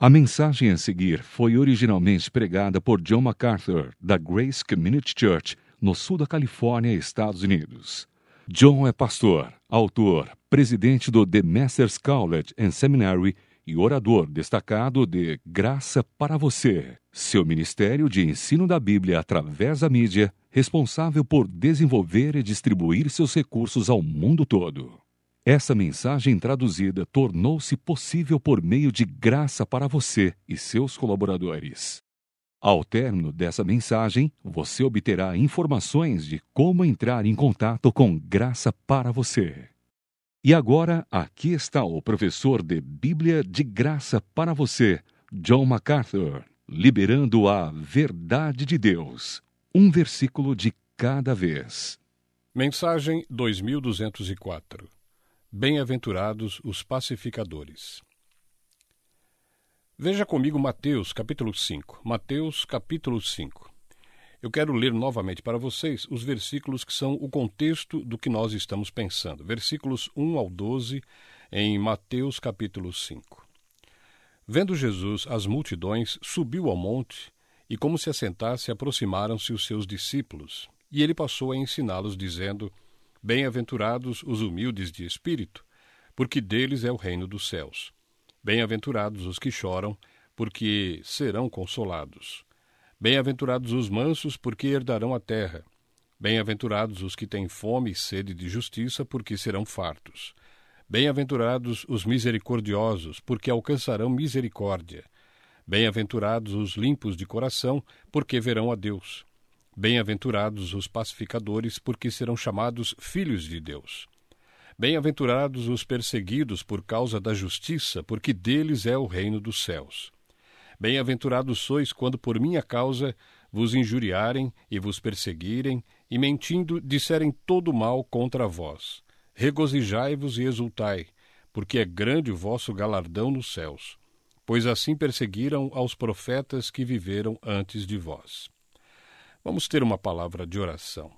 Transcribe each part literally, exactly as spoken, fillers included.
A mensagem a seguir foi originalmente pregada por John MacArthur, da Grace Community Church, no sul da Califórnia, Estados Unidos. John é pastor, autor, presidente do The Masters College and Seminary e orador destacado de Graça para Você, seu ministério de ensino da Bíblia através da mídia, responsável por desenvolver e distribuir seus recursos ao mundo todo. Essa mensagem traduzida tornou-se possível por meio de Graça para Você e seus colaboradores. Ao término dessa mensagem, você obterá informações de como entrar em contato com Graça para Você. E agora, aqui está o professor de Bíblia de Graça para Você, John MacArthur, liberando a verdade de Deus, um versículo de cada vez. Mensagem dois mil duzentos e quatro. Bem-aventurados os pacificadores. Veja comigo Mateus, capítulo cinco. Mateus, capítulo cinco. Eu quero ler novamente para vocês os versículos que são o contexto do que nós estamos pensando. Versículos um ao doze, em Mateus, capítulo cinco. Vendo Jesus as multidões, subiu ao monte, e como se assentasse, aproximaram-se os seus discípulos. E ele passou a ensiná-los, dizendo: Bem-aventurados os humildes de espírito, porque deles é o reino dos céus. Bem-aventurados os que choram, porque serão consolados. Bem-aventurados os mansos, porque herdarão a terra. Bem-aventurados os que têm fome e sede de justiça, porque serão fartos. Bem-aventurados os misericordiosos, porque alcançarão misericórdia. Bem-aventurados os limpos de coração, porque verão a Deus. Bem-aventurados os pacificadores, porque serão chamados filhos de Deus. Bem-aventurados os perseguidos por causa da justiça, porque deles é o reino dos céus. Bem-aventurados sois quando por minha causa vos injuriarem e vos perseguirem, e mentindo disserem todo mal contra vós. Regozijai-vos e exultai, porque é grande o vosso galardão nos céus, pois assim perseguiram aos profetas que viveram antes de vós. Vamos ter uma palavra de oração.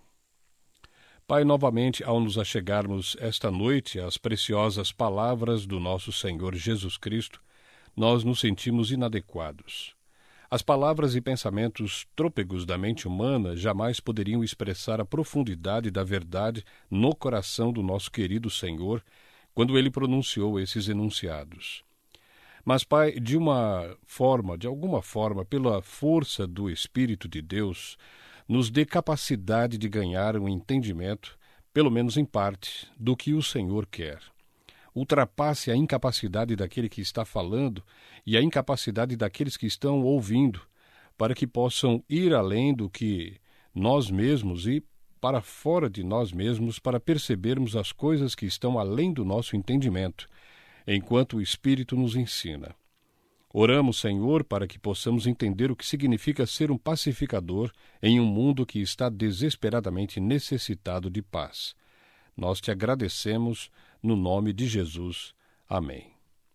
Pai, novamente, ao nos achegarmos esta noite às preciosas palavras do nosso Senhor Jesus Cristo, nós nos sentimos inadequados. As palavras e pensamentos trôpegos da mente humana jamais poderiam expressar a profundidade da verdade no coração do nosso querido Senhor quando ele pronunciou esses enunciados. Mas, Pai, de uma forma, de alguma forma, pela força do Espírito de Deus, nos dê capacidade de ganhar um entendimento, pelo menos em parte, do que o Senhor quer. Ultrapasse a incapacidade daquele que está falando e a incapacidade daqueles que estão ouvindo, para que possam ir além do que nós mesmos e para fora de nós mesmos, para percebermos as coisas que estão além do nosso entendimento, enquanto o Espírito nos ensina. Oramos, Senhor, para que possamos entender o que significa ser um pacificador em um mundo que está desesperadamente necessitado de paz. Nós te agradecemos no nome de Jesus. Amém.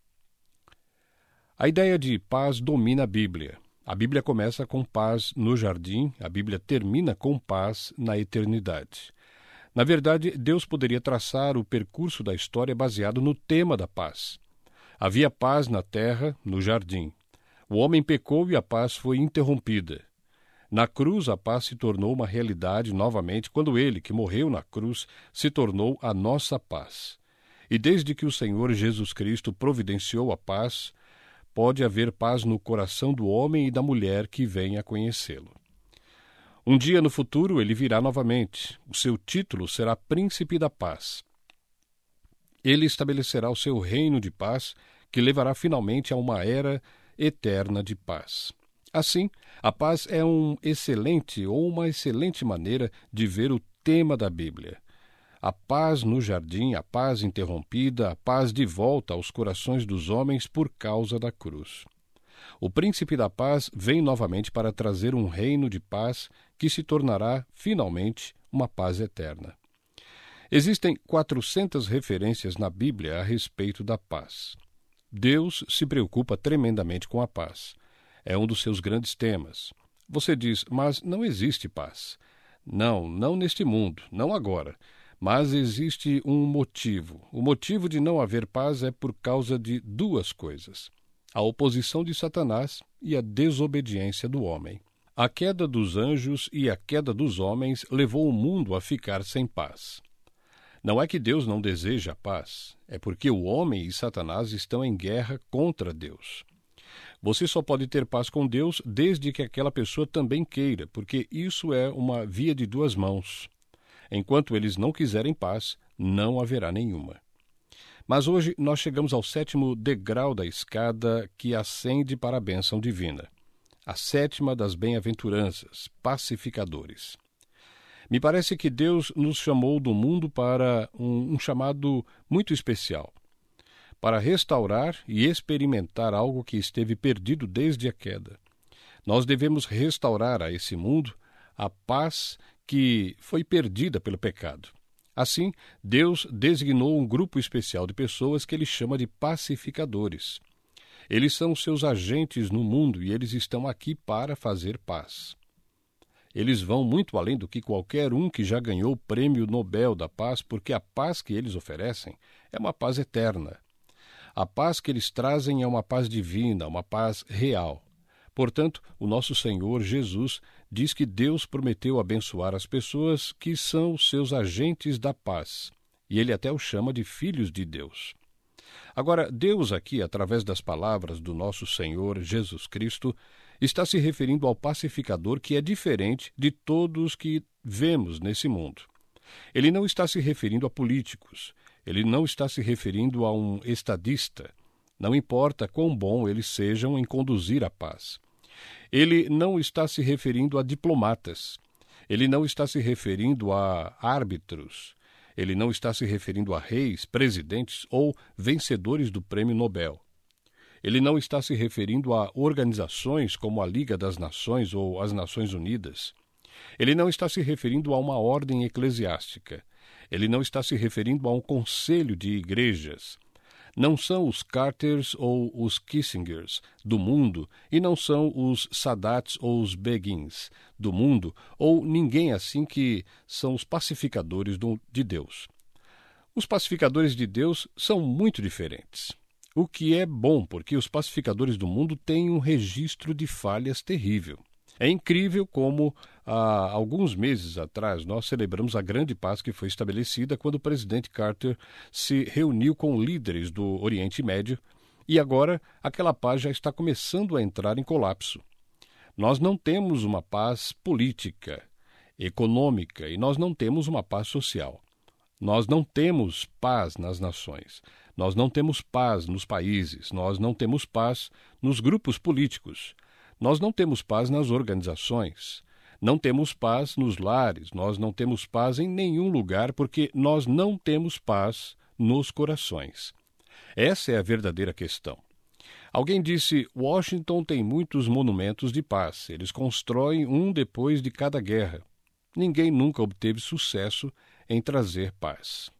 A ideia de paz domina a Bíblia. A Bíblia começa com paz no jardim, a Bíblia termina com paz na eternidade. Na verdade, Deus poderia traçar o percurso da história baseado no tema da paz. Havia paz na terra, no jardim. O homem pecou e a paz foi interrompida. Na cruz, a paz se tornou uma realidade novamente quando ele, que morreu na cruz, se tornou a nossa paz. E desde que o Senhor Jesus Cristo providenciou a paz, pode haver paz no coração do homem e da mulher que vem a conhecê-lo. Um dia no futuro ele virá novamente. O seu título será Príncipe da Paz. Ele estabelecerá o seu reino de paz, que levará finalmente a uma era eterna de paz. Assim, a paz é um excelente ou uma excelente maneira de ver o tema da Bíblia. A paz no jardim, a paz interrompida, a paz de volta aos corações dos homens por causa da cruz. O Príncipe da Paz vem novamente para trazer um reino de paz que se tornará, finalmente, uma paz eterna. Existem quatrocentas referências na Bíblia a respeito da paz. Deus se preocupa tremendamente com a paz. É um dos seus grandes temas. Você diz, mas não existe paz. Não, não neste mundo, não agora. Mas existe um motivo. O motivo de não haver paz é por causa de duas coisas. a oposição de Satanás e a desobediência do homem. A queda dos anjos e a queda dos homens levou o mundo a ficar sem paz. Não é que Deus não deseja a paz, é porque o homem e Satanás estão em guerra contra Deus. Você só pode ter paz com Deus desde que aquela pessoa também queira, porque isso é uma via de duas mãos. Enquanto eles não quiserem paz, não haverá nenhuma. Mas hoje nós chegamos ao sétimo degrau da escada que ascende para a bênção divina. A sétima das bem-aventuranças, pacificadores. Me parece que Deus nos chamou do mundo para um, um chamado muito especial, para restaurar e experimentar algo que esteve perdido desde a queda. Nós devemos restaurar a esse mundo a paz que foi perdida pelo pecado. Assim, Deus designou um grupo especial de pessoas que ele chama de pacificadores. Eles são seus agentes no mundo e eles estão aqui para fazer paz. Eles vão muito além do que qualquer um que já ganhou o prêmio Nobel da Paz, porque a paz que eles oferecem é uma paz eterna. A paz que eles trazem é uma paz divina, uma paz real. Portanto, o nosso Senhor Jesus diz que Deus prometeu abençoar as pessoas que são os seus agentes da paz, e ele até os chama de filhos de Deus. Agora, Deus aqui, através das palavras do nosso Senhor Jesus Cristo, está se referindo ao pacificador que é diferente de todos que vemos nesse mundo. Ele não está se referindo a políticos, ele não está se referindo a um estadista, não importa quão bom eles sejam em conduzir a paz. Ele não está se referindo a diplomatas, ele não está se referindo a árbitros, ele não está se referindo a reis, presidentes ou vencedores do prêmio Nobel. Ele não está se referindo a organizações como a Liga das Nações ou as Nações Unidas. Ele não está se referindo a uma ordem eclesiástica. Ele não está se referindo a um conselho de igrejas. Não são os Carters ou os Kissingers do mundo, e não são os Sadats ou os Begins do mundo, ou ninguém assim que são os pacificadores do, de Deus. Os pacificadores de Deus são muito diferentes. O que é bom, porque os pacificadores do mundo têm um registro de falhas terrível. É incrível como, há alguns meses atrás, nós celebramos a grande paz que foi estabelecida quando o presidente Carter se reuniu com líderes do Oriente Médio, e agora aquela paz já está começando a entrar em colapso. Nós não temos uma paz política, econômica, e nós não temos uma paz social. Nós não temos paz nas nações, nós não temos paz nos países, nós não temos paz nos grupos políticos. Nós não temos paz nas organizações, não temos paz nos lares, nós não temos paz em nenhum lugar porque nós não temos paz nos corações. Essa é a verdadeira questão. Alguém disse, Washington tem muitos monumentos de paz, eles constroem um depois de cada guerra. Ninguém nunca obteve sucesso em trazer paz.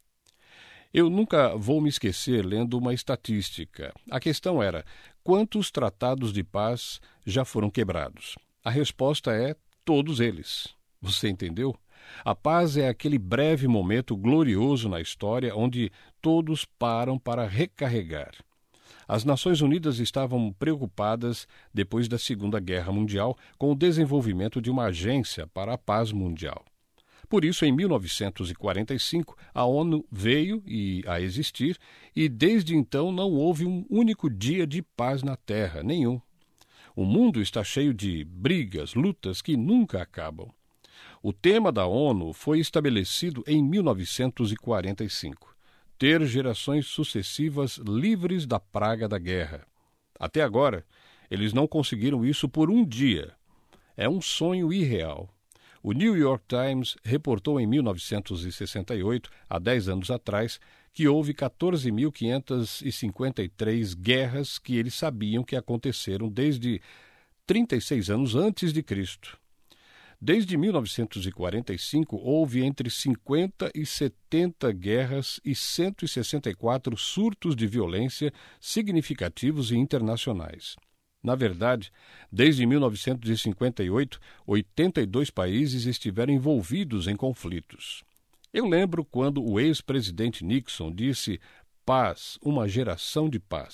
Eu nunca vou me esquecer lendo uma estatística. A questão era, quantos tratados de paz já foram quebrados? A resposta é, todos eles. Você entendeu? A paz é aquele breve momento glorioso na história onde todos param para recarregar. As Nações Unidas estavam preocupadas, depois da Segunda Guerra Mundial, com o desenvolvimento de uma agência para a paz mundial. Por isso, em mil novecentos e quarenta e cinco, a ONU veio e, a existir e, desde então, não houve um único dia de paz na Terra, nenhum. O mundo está cheio de brigas, lutas que nunca acabam. O tema da ONU foi estabelecido em mil novecentos e quarenta e cinco. Ter gerações sucessivas livres da praga da guerra. Até agora, eles não conseguiram isso por um dia. É um sonho irreal. O New York Times reportou em mil novecentos e sessenta e oito, há dez anos atrás, que houve quatorze mil quinhentas e cinquenta e três guerras que eles sabiam que aconteceram desde trinta e seis anos antes de Cristo. Desde mil novecentos e quarenta e cinco, houve entre cinquenta e setenta guerras e cento e sessenta e quatro surtos de violência significativos e internacionais. Na verdade, desde mil novecentos e cinquenta e oito, oitenta e dois países estiveram envolvidos em conflitos. Eu lembro quando o ex-presidente Nixon disse paz, uma geração de paz.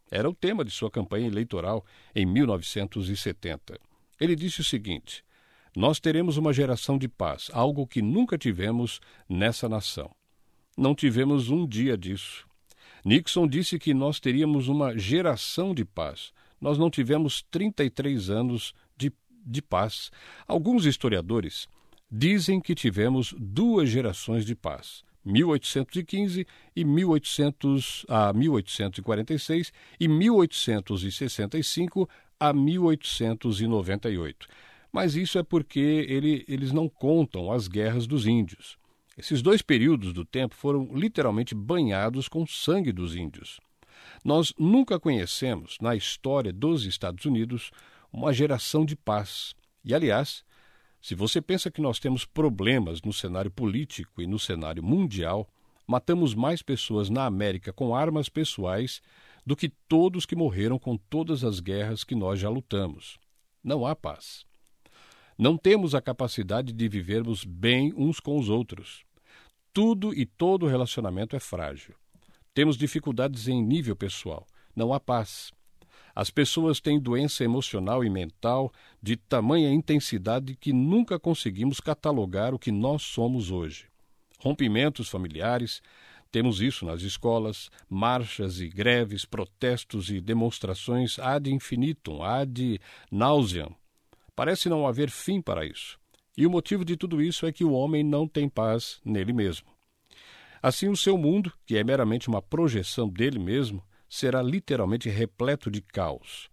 Era o tema de sua campanha eleitoral em mil novecentos e setenta. Ele disse o seguinte: nós teremos uma geração de paz, algo que nunca tivemos nessa nação. Não tivemos um dia disso. Nixon disse que nós teríamos uma geração de paz. Nós não tivemos trinta e três anos de, de paz. Alguns historiadores dizem que tivemos duas gerações de paz, mil oitocentos e quinze e mil e oitocentos a mil oitocentos e quarenta e seis e mil oitocentos e sessenta e cinco a mil oitocentos e noventa e oito. Mas isso é porque ele, eles não contam as guerras dos índios. Esses dois períodos do tempo foram literalmente banhados com o sangue dos índios. Nós nunca conhecemos, na história dos Estados Unidos, uma geração de paz. E, aliás, se você pensa que nós temos problemas no cenário político e no cenário mundial, matamos mais pessoas na América com armas pessoais do que todos que morreram com todas as guerras que nós já lutamos. Não há paz. Não temos a capacidade de vivermos bem uns com os outros. Tudo e todo relacionamento é frágil. Temos dificuldades em nível pessoal. Não há paz. As pessoas têm doença emocional e mental de tamanha intensidade que nunca conseguimos catalogar o que nós somos hoje. Rompimentos familiares, temos isso nas escolas, marchas e greves, protestos e demonstrações ad infinitum, ad nauseam. Parece não haver fim para isso. E o motivo de tudo isso é que o homem não tem paz nele mesmo. Assim, o seu mundo, que é meramente uma projeção dele mesmo, será literalmente repleto de caos.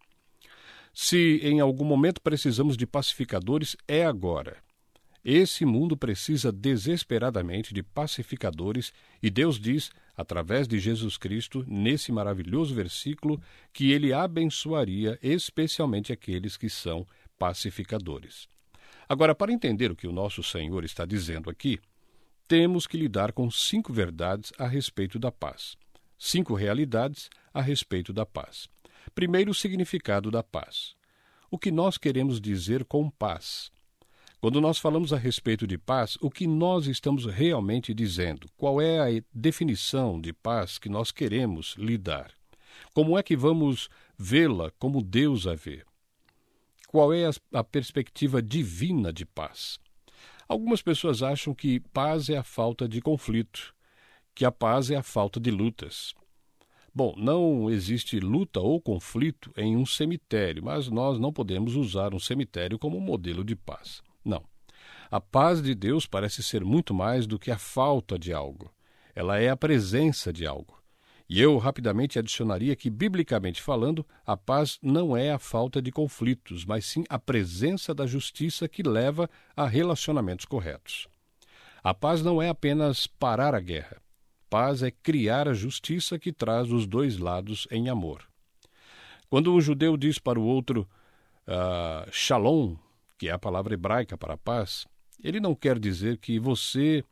Se em algum momento precisamos de pacificadores, é agora. Esse mundo precisa desesperadamente de pacificadores e Deus diz, através de Jesus Cristo, nesse maravilhoso versículo, que ele abençoaria especialmente aqueles que são pacificadores. Agora, para entender o que o nosso Senhor está dizendo aqui, temos que lidar com cinco verdades a respeito da paz. Cinco realidades a respeito da paz. Primeiro, o significado da paz. O que nós queremos dizer com paz? Quando nós falamos a respeito de paz, o que nós estamos realmente dizendo? Qual é a definição de paz que nós queremos lidar? Como é que vamos vê-la como Deus a vê? Qual é a, a perspectiva divina de paz? Algumas pessoas acham que paz é a falta de conflito, que a paz é a falta de lutas. Bom, não existe luta ou conflito em um cemitério, mas nós não podemos usar um cemitério como modelo de paz. Não. A paz de Deus parece ser muito mais do que a falta de algo. Ela é a presença de algo. E eu rapidamente adicionaria que, biblicamente falando, a paz não é a falta de conflitos, mas sim a presença da justiça que leva a relacionamentos corretos. A paz não é apenas parar a guerra. Paz é criar a justiça que traz os dois lados em amor. Quando um judeu diz para o outro uh, shalom, que é a palavra hebraica para paz, ele não quer dizer que você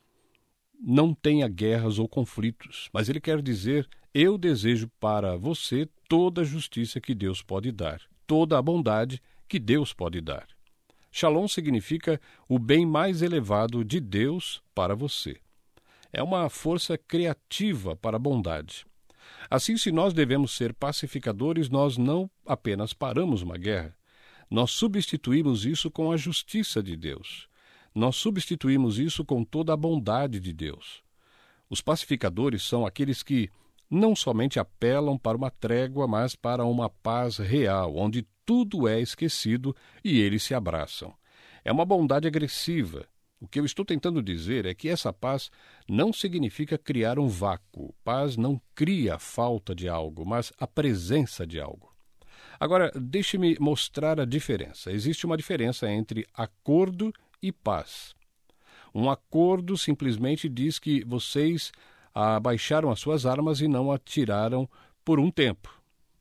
não tenha guerras ou conflitos, mas ele quer dizer, eu desejo para você toda a justiça que Deus pode dar, toda a bondade que Deus pode dar. Shalom significa o bem mais elevado de Deus para você. É uma força criativa para a bondade. Assim, se nós devemos ser pacificadores, nós não apenas paramos uma guerra, nós substituímos isso com a justiça de Deus. Nós substituímos isso com toda a bondade de Deus. Os pacificadores são aqueles que não somente apelam para uma trégua, mas para uma paz real, onde tudo é esquecido e eles se abraçam. É uma bondade agressiva. O que eu estou tentando dizer é que essa paz não significa criar um vácuo. Paz não cria a falta de algo, mas a presença de algo. Agora, deixe-me mostrar a diferença. Existe uma diferença entre acordo e paz. Um acordo simplesmente diz que vocês abaixaram as suas armas e não atiraram por um tempo.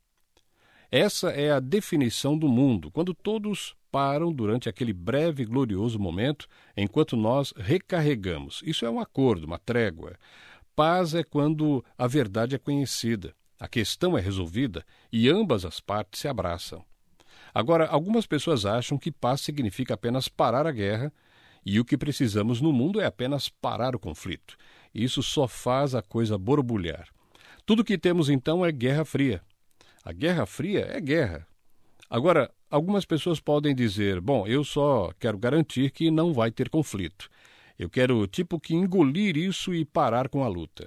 Essa é a definição do mundo, quando todos param durante aquele breve e glorioso momento, enquanto nós recarregamos. Isso é um acordo, uma trégua. Paz é quando a verdade é conhecida, a questão é resolvida e ambas as partes se abraçam. Agora, algumas pessoas acham que paz significa apenas parar a guerra e o que precisamos no mundo é apenas parar o conflito. Isso só faz a coisa borbulhar. Tudo que temos então é guerra fria. A Guerra Fria é guerra. Agora, algumas pessoas podem dizer, bom, eu só quero garantir que não vai ter conflito. Eu quero, tipo, que engolir isso e parar com a luta.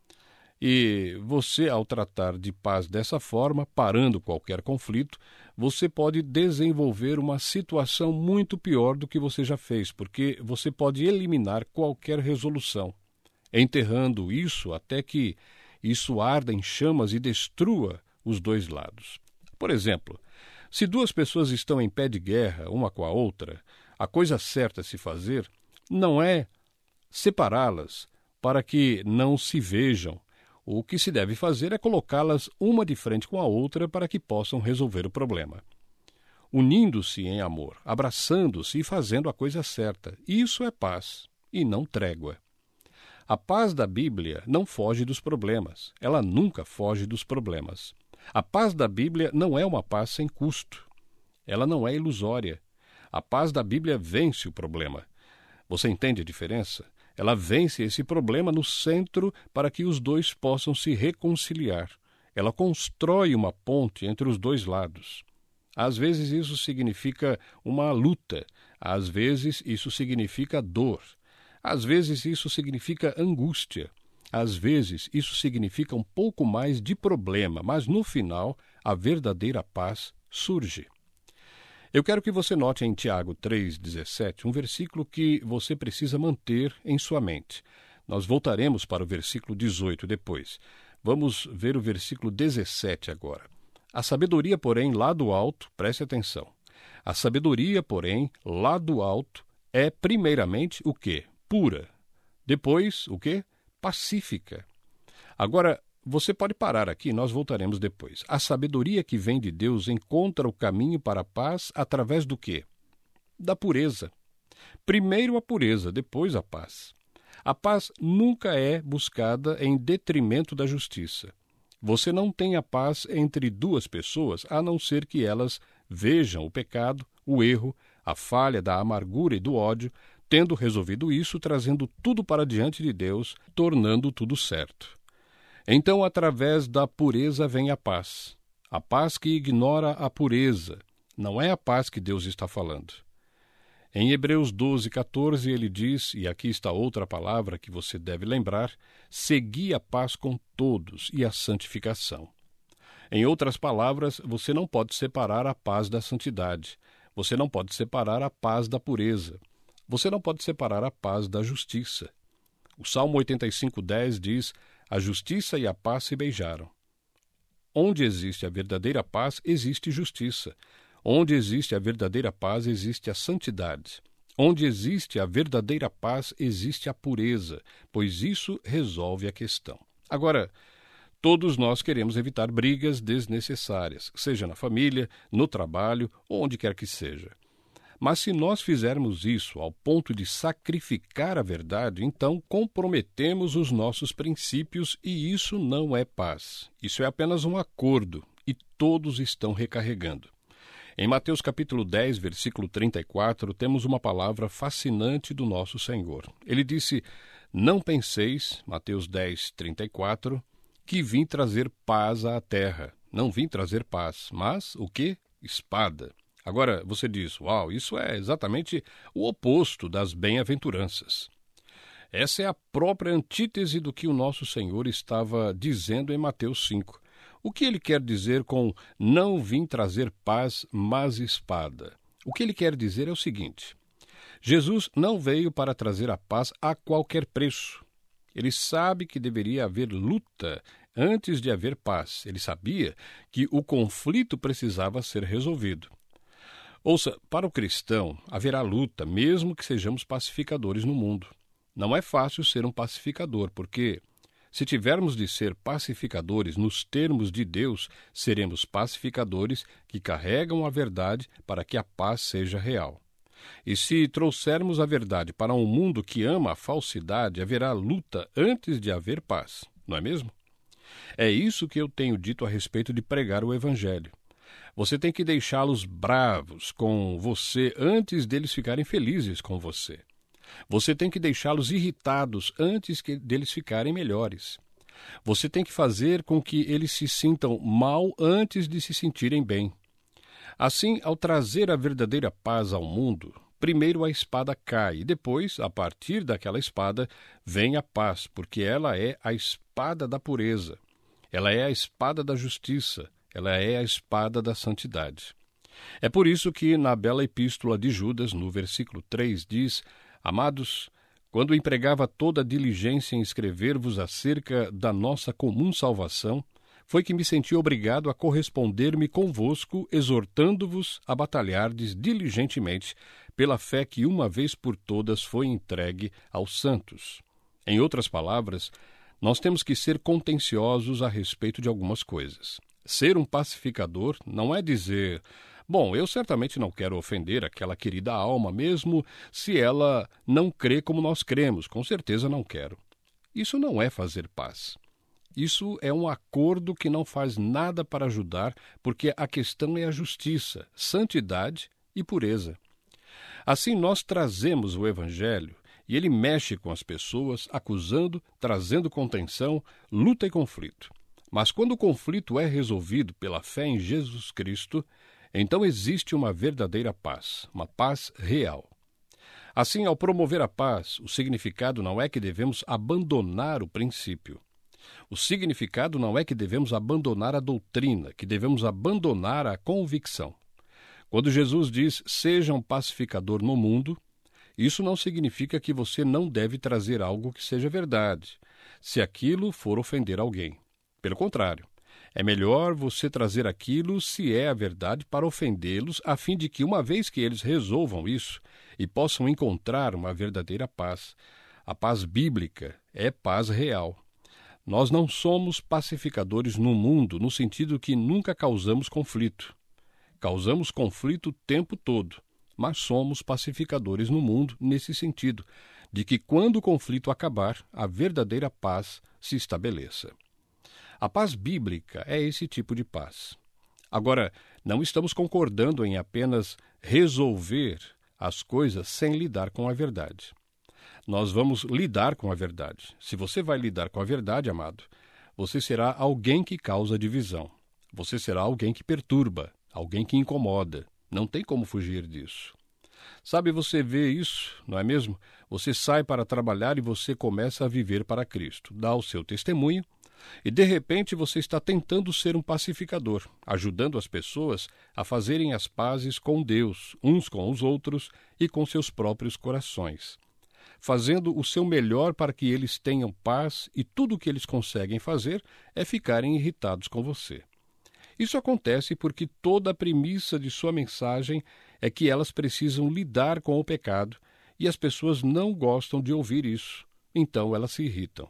E você, ao tratar de paz dessa forma, parando qualquer conflito, você pode desenvolver uma situação muito pior do que você já fez, porque você pode eliminar qualquer resolução, enterrando isso até que isso arda em chamas e destrua os dois lados. Por exemplo, se duas pessoas estão em pé de guerra uma com a outra, a coisa certa a se fazer não é separá-las para que não se vejam. O que se deve fazer é colocá-las uma de frente com a outra para que possam resolver o problema. Unindo-se em amor, abraçando-se e fazendo a coisa certa. Isso é paz e não trégua. A paz da Bíblia não foge dos problemas. Ela nunca foge dos problemas. A paz da Bíblia não é uma paz sem custo. Ela não é ilusória. A paz da Bíblia vence o problema. Você entende a diferença? Ela vence esse problema no centro para que os dois possam se reconciliar. Ela constrói uma ponte entre os dois lados. Às vezes isso significa uma luta, às vezes isso significa dor, às vezes isso significa angústia, às vezes isso significa um pouco mais de problema, mas no final a verdadeira paz surge. Eu quero que você note em Tiago três, dezessete, um versículo que você precisa manter em sua mente. Nós voltaremos para o versículo dezoito depois. Vamos ver o versículo dezessete agora. A sabedoria, porém, lá do alto, preste atenção. A sabedoria, porém, lá do alto, é primeiramente o quê? Pura. Depois, o quê? Pacífica. Agora, você pode parar aqui, nós voltaremos depois. A sabedoria que vem de Deus encontra o caminho para a paz através do quê? Da pureza. Primeiro a pureza, depois a paz. A paz nunca é buscada em detrimento da justiça. Você não tem a paz entre duas pessoas, a não ser que elas vejam o pecado, o erro, a falha da amargura e do ódio, tendo resolvido isso, trazendo tudo para diante de Deus, tornando tudo certo. Então, através da pureza vem a paz. A paz que ignora a pureza. Não é a paz que Deus está falando. Em Hebreus doze, catorze, ele diz, e aqui está outra palavra que você deve lembrar, segui a paz com todos e a santificação. Em outras palavras, você não pode separar a paz da santidade. Você não pode separar a paz da pureza. Você não pode separar a paz da justiça. O Salmo oitenta e cinco, dez diz, a justiça e a paz se beijaram. Onde existe a verdadeira paz, existe justiça. Onde existe a verdadeira paz, existe a santidade. Onde existe a verdadeira paz, existe a pureza, pois isso resolve a questão. Agora, todos nós queremos evitar brigas desnecessárias, seja na família, no trabalho, ou onde quer que seja. Mas se nós fizermos isso ao ponto de sacrificar a verdade, então comprometemos os nossos princípios e isso não é paz. Isso é apenas um acordo e todos estão recarregando. Em Mateus capítulo dez, versículo trinta e quatro, temos uma palavra fascinante do nosso Senhor. Ele disse, não penseis, Mateus dez, trinta e quatro, que vim trazer paz à terra. Não vim trazer paz, mas o quê? Espada. Agora, você diz, uau, isso é exatamente o oposto das bem-aventuranças. Essa é a própria antítese do que o nosso Senhor estava dizendo em Mateus cinco. O que ele quer dizer com não vim trazer paz, mas espada? O que ele quer dizer é o seguinte, Jesus não veio para trazer a paz a qualquer preço. Ele sabe que deveria haver luta antes de haver paz. Ele sabia que o conflito precisava ser resolvido. Ouça, para o cristão, haverá luta, mesmo que sejamos pacificadores no mundo. Não é fácil ser um pacificador, porque, se tivermos de ser pacificadores nos termos de Deus, seremos pacificadores que carregam a verdade para que a paz seja real. E se trouxermos a verdade para um mundo que ama a falsidade, haverá luta antes de haver paz, não é mesmo? É isso que eu tenho dito a respeito de pregar o Evangelho. Você tem que deixá-los bravos com você antes deles ficarem felizes com você. Você tem que deixá-los irritados antes que deles ficarem melhores. Você tem que fazer com que eles se sintam mal antes de se sentirem bem. Assim, ao trazer a verdadeira paz ao mundo, primeiro a espada cai e depois, a partir daquela espada, vem a paz, porque ela é a espada da pureza. Ela é a espada da justiça. Ela é a espada da santidade. É por isso que, na bela epístola de Judas, no versículo três, diz: Amados, quando empregava toda a diligência em escrever-vos acerca da nossa comum salvação, foi que me senti obrigado a corresponder-me convosco, exortando-vos a batalhardes diligentemente pela fé que uma vez por todas foi entregue aos santos. Em outras palavras, nós temos que ser contenciosos a respeito de algumas coisas. Ser um pacificador não é dizer: bom, eu certamente não quero ofender aquela querida alma, mesmo se ela não crê como nós cremos, com certeza não quero. Isso não é fazer paz. Isso é um acordo que não faz nada para ajudar, porque a questão é a justiça, santidade e pureza. Assim, nós trazemos o Evangelho e ele mexe com as pessoas, acusando, trazendo contenção, luta e conflito. Mas quando o conflito é resolvido pela fé em Jesus Cristo, então existe uma verdadeira paz, uma paz real. Assim, ao promover a paz, o significado não é que devemos abandonar o princípio. O significado não é que devemos abandonar a doutrina, que devemos abandonar a convicção. Quando Jesus diz: seja um pacificador no mundo, isso não significa que você não deve trazer algo que seja verdade, se aquilo for ofender alguém. Pelo contrário, é melhor você trazer aquilo, se é a verdade, para ofendê-los, a fim de que, uma vez que eles resolvam isso e possam encontrar uma verdadeira paz, a paz bíblica é paz real. Nós não somos pacificadores no mundo, no sentido que nunca causamos conflito. Causamos conflito o tempo todo, mas somos pacificadores no mundo nesse sentido, de que quando o conflito acabar, a verdadeira paz se estabeleça. A paz bíblica é esse tipo de paz. Agora, não estamos concordando em apenas resolver as coisas sem lidar com a verdade. Nós vamos lidar com a verdade. Se você vai lidar com a verdade, amado, você será alguém que causa divisão. Você será alguém que perturba, alguém que incomoda. Não tem como fugir disso. Sabe, você vê isso, não é mesmo? Você sai para trabalhar e você começa a viver para Cristo. Dá o seu testemunho. E, de repente, você está tentando ser um pacificador, ajudando as pessoas a fazerem as pazes com Deus, uns com os outros e com seus próprios corações, fazendo o seu melhor para que eles tenham paz, e tudo o que eles conseguem fazer é ficarem irritados com você. Isso acontece porque toda a premissa de sua mensagem é que elas precisam lidar com o pecado, e as pessoas não gostam de ouvir isso, então elas se irritam.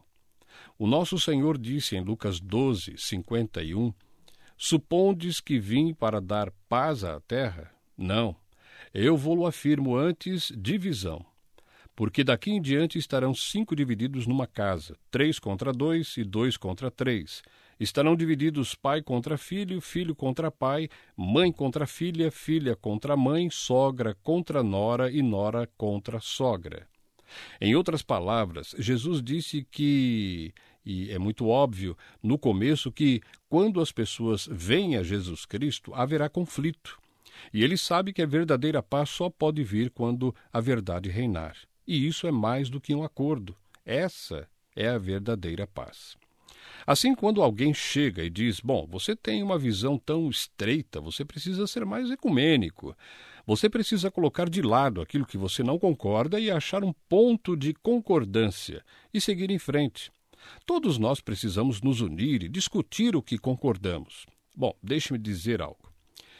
O nosso Senhor disse em Lucas doze, cinquenta e um, Supondes que vim para dar paz à terra? Não, eu vou-lo afirmo antes divisão. Porque daqui em diante estarão cinco divididos numa casa, três contra dois e dois contra três. Estarão divididos pai contra filho, filho contra pai, mãe contra filha, filha contra mãe, sogra contra nora e nora contra sogra. Em outras palavras, Jesus disse que, e é muito óbvio no começo, que quando as pessoas veem a Jesus Cristo, haverá conflito. E ele sabe que a verdadeira paz só pode vir quando a verdade reinar. E isso é mais do que um acordo. Essa é a verdadeira paz. Assim, quando alguém chega e diz, bom, você tem uma visão tão estreita, você precisa ser mais ecumênico. Você precisa colocar de lado aquilo que você não concorda e achar um ponto de concordância e seguir em frente. Todos nós precisamos nos unir e discutir o que concordamos. Bom, deixe-me dizer algo.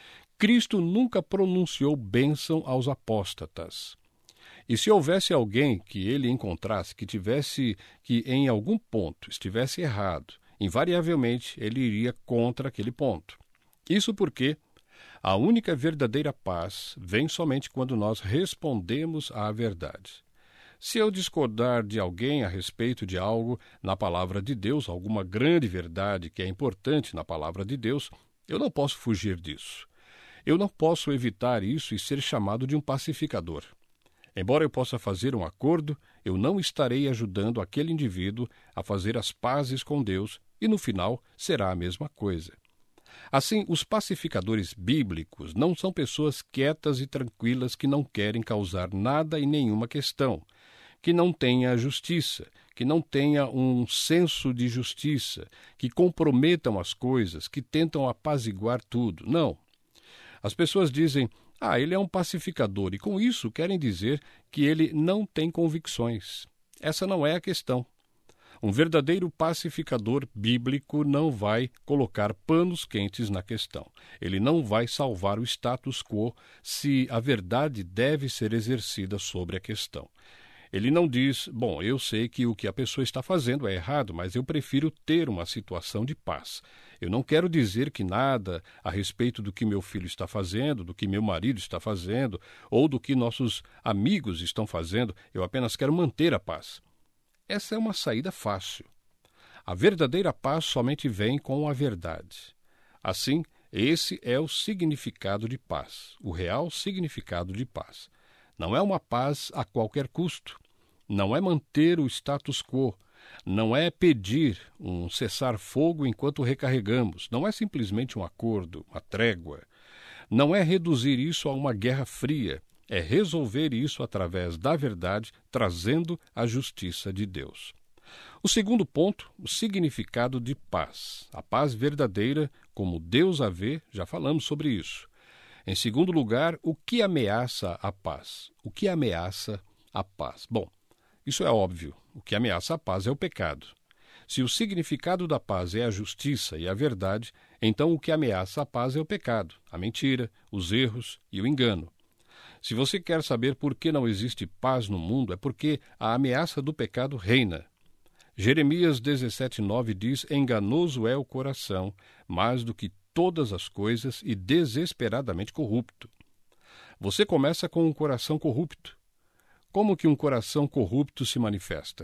Cristo nunca pronunciou bênção aos apóstatas. E se houvesse alguém que ele encontrasse que tivesse que em algum ponto estivesse errado, invariavelmente ele iria contra aquele ponto. Isso porque a única verdadeira paz vem somente quando nós respondemos à verdade. Se eu discordar de alguém a respeito de algo na palavra de Deus, alguma grande verdade que é importante na palavra de Deus, eu não posso fugir disso. Eu não posso evitar isso e ser chamado de um pacificador. Embora eu possa fazer um acordo, eu não estarei ajudando aquele indivíduo a fazer as pazes com Deus e, no final, será a mesma coisa. Assim, os pacificadores bíblicos não são pessoas quietas e tranquilas que não querem causar nada em nenhuma questão, que não tenha justiça, que não tenha um senso de justiça, que comprometam as coisas, que tentam apaziguar tudo. Não. As pessoas dizem, ah, ele é um pacificador, e com isso querem dizer que ele não tem convicções. Essa não é a questão. Um verdadeiro pacificador bíblico não vai colocar panos quentes na questão. Ele não vai salvar o status quo se a verdade deve ser exercida sobre a questão. Ele não diz, bom, eu sei que o que a pessoa está fazendo é errado, mas eu prefiro ter uma situação de paz. Eu não quero dizer que nada a respeito do que meu filho está fazendo, do que meu marido está fazendo, ou do que nossos amigos estão fazendo, eu apenas quero manter a paz. Essa é uma saída fácil. A verdadeira paz somente vem com a verdade. Assim, esse é o significado de paz, o real significado de paz. Não é uma paz a qualquer custo, não é manter o status quo, não é pedir um cessar-fogo enquanto recarregamos, não é simplesmente um acordo, uma trégua, não é reduzir isso a uma guerra fria, é resolver isso através da verdade, trazendo a justiça de Deus. O segundo ponto, o significado de paz. A paz verdadeira, como Deus a vê, já falamos sobre isso. Em segundo lugar, o que ameaça a paz? O que ameaça a paz? Bom, isso é óbvio. O que ameaça a paz é o pecado. Se o significado da paz é a justiça e a verdade, então o que ameaça a paz é o pecado, a mentira, os erros e o engano. Se você quer saber por que não existe paz no mundo, é porque a ameaça do pecado reina. Jeremias dezessete, nove diz, enganoso é o coração, mais do que todas as coisas e desesperadamente corrupto. Você começa com um coração corrupto. Como que um coração corrupto se manifesta?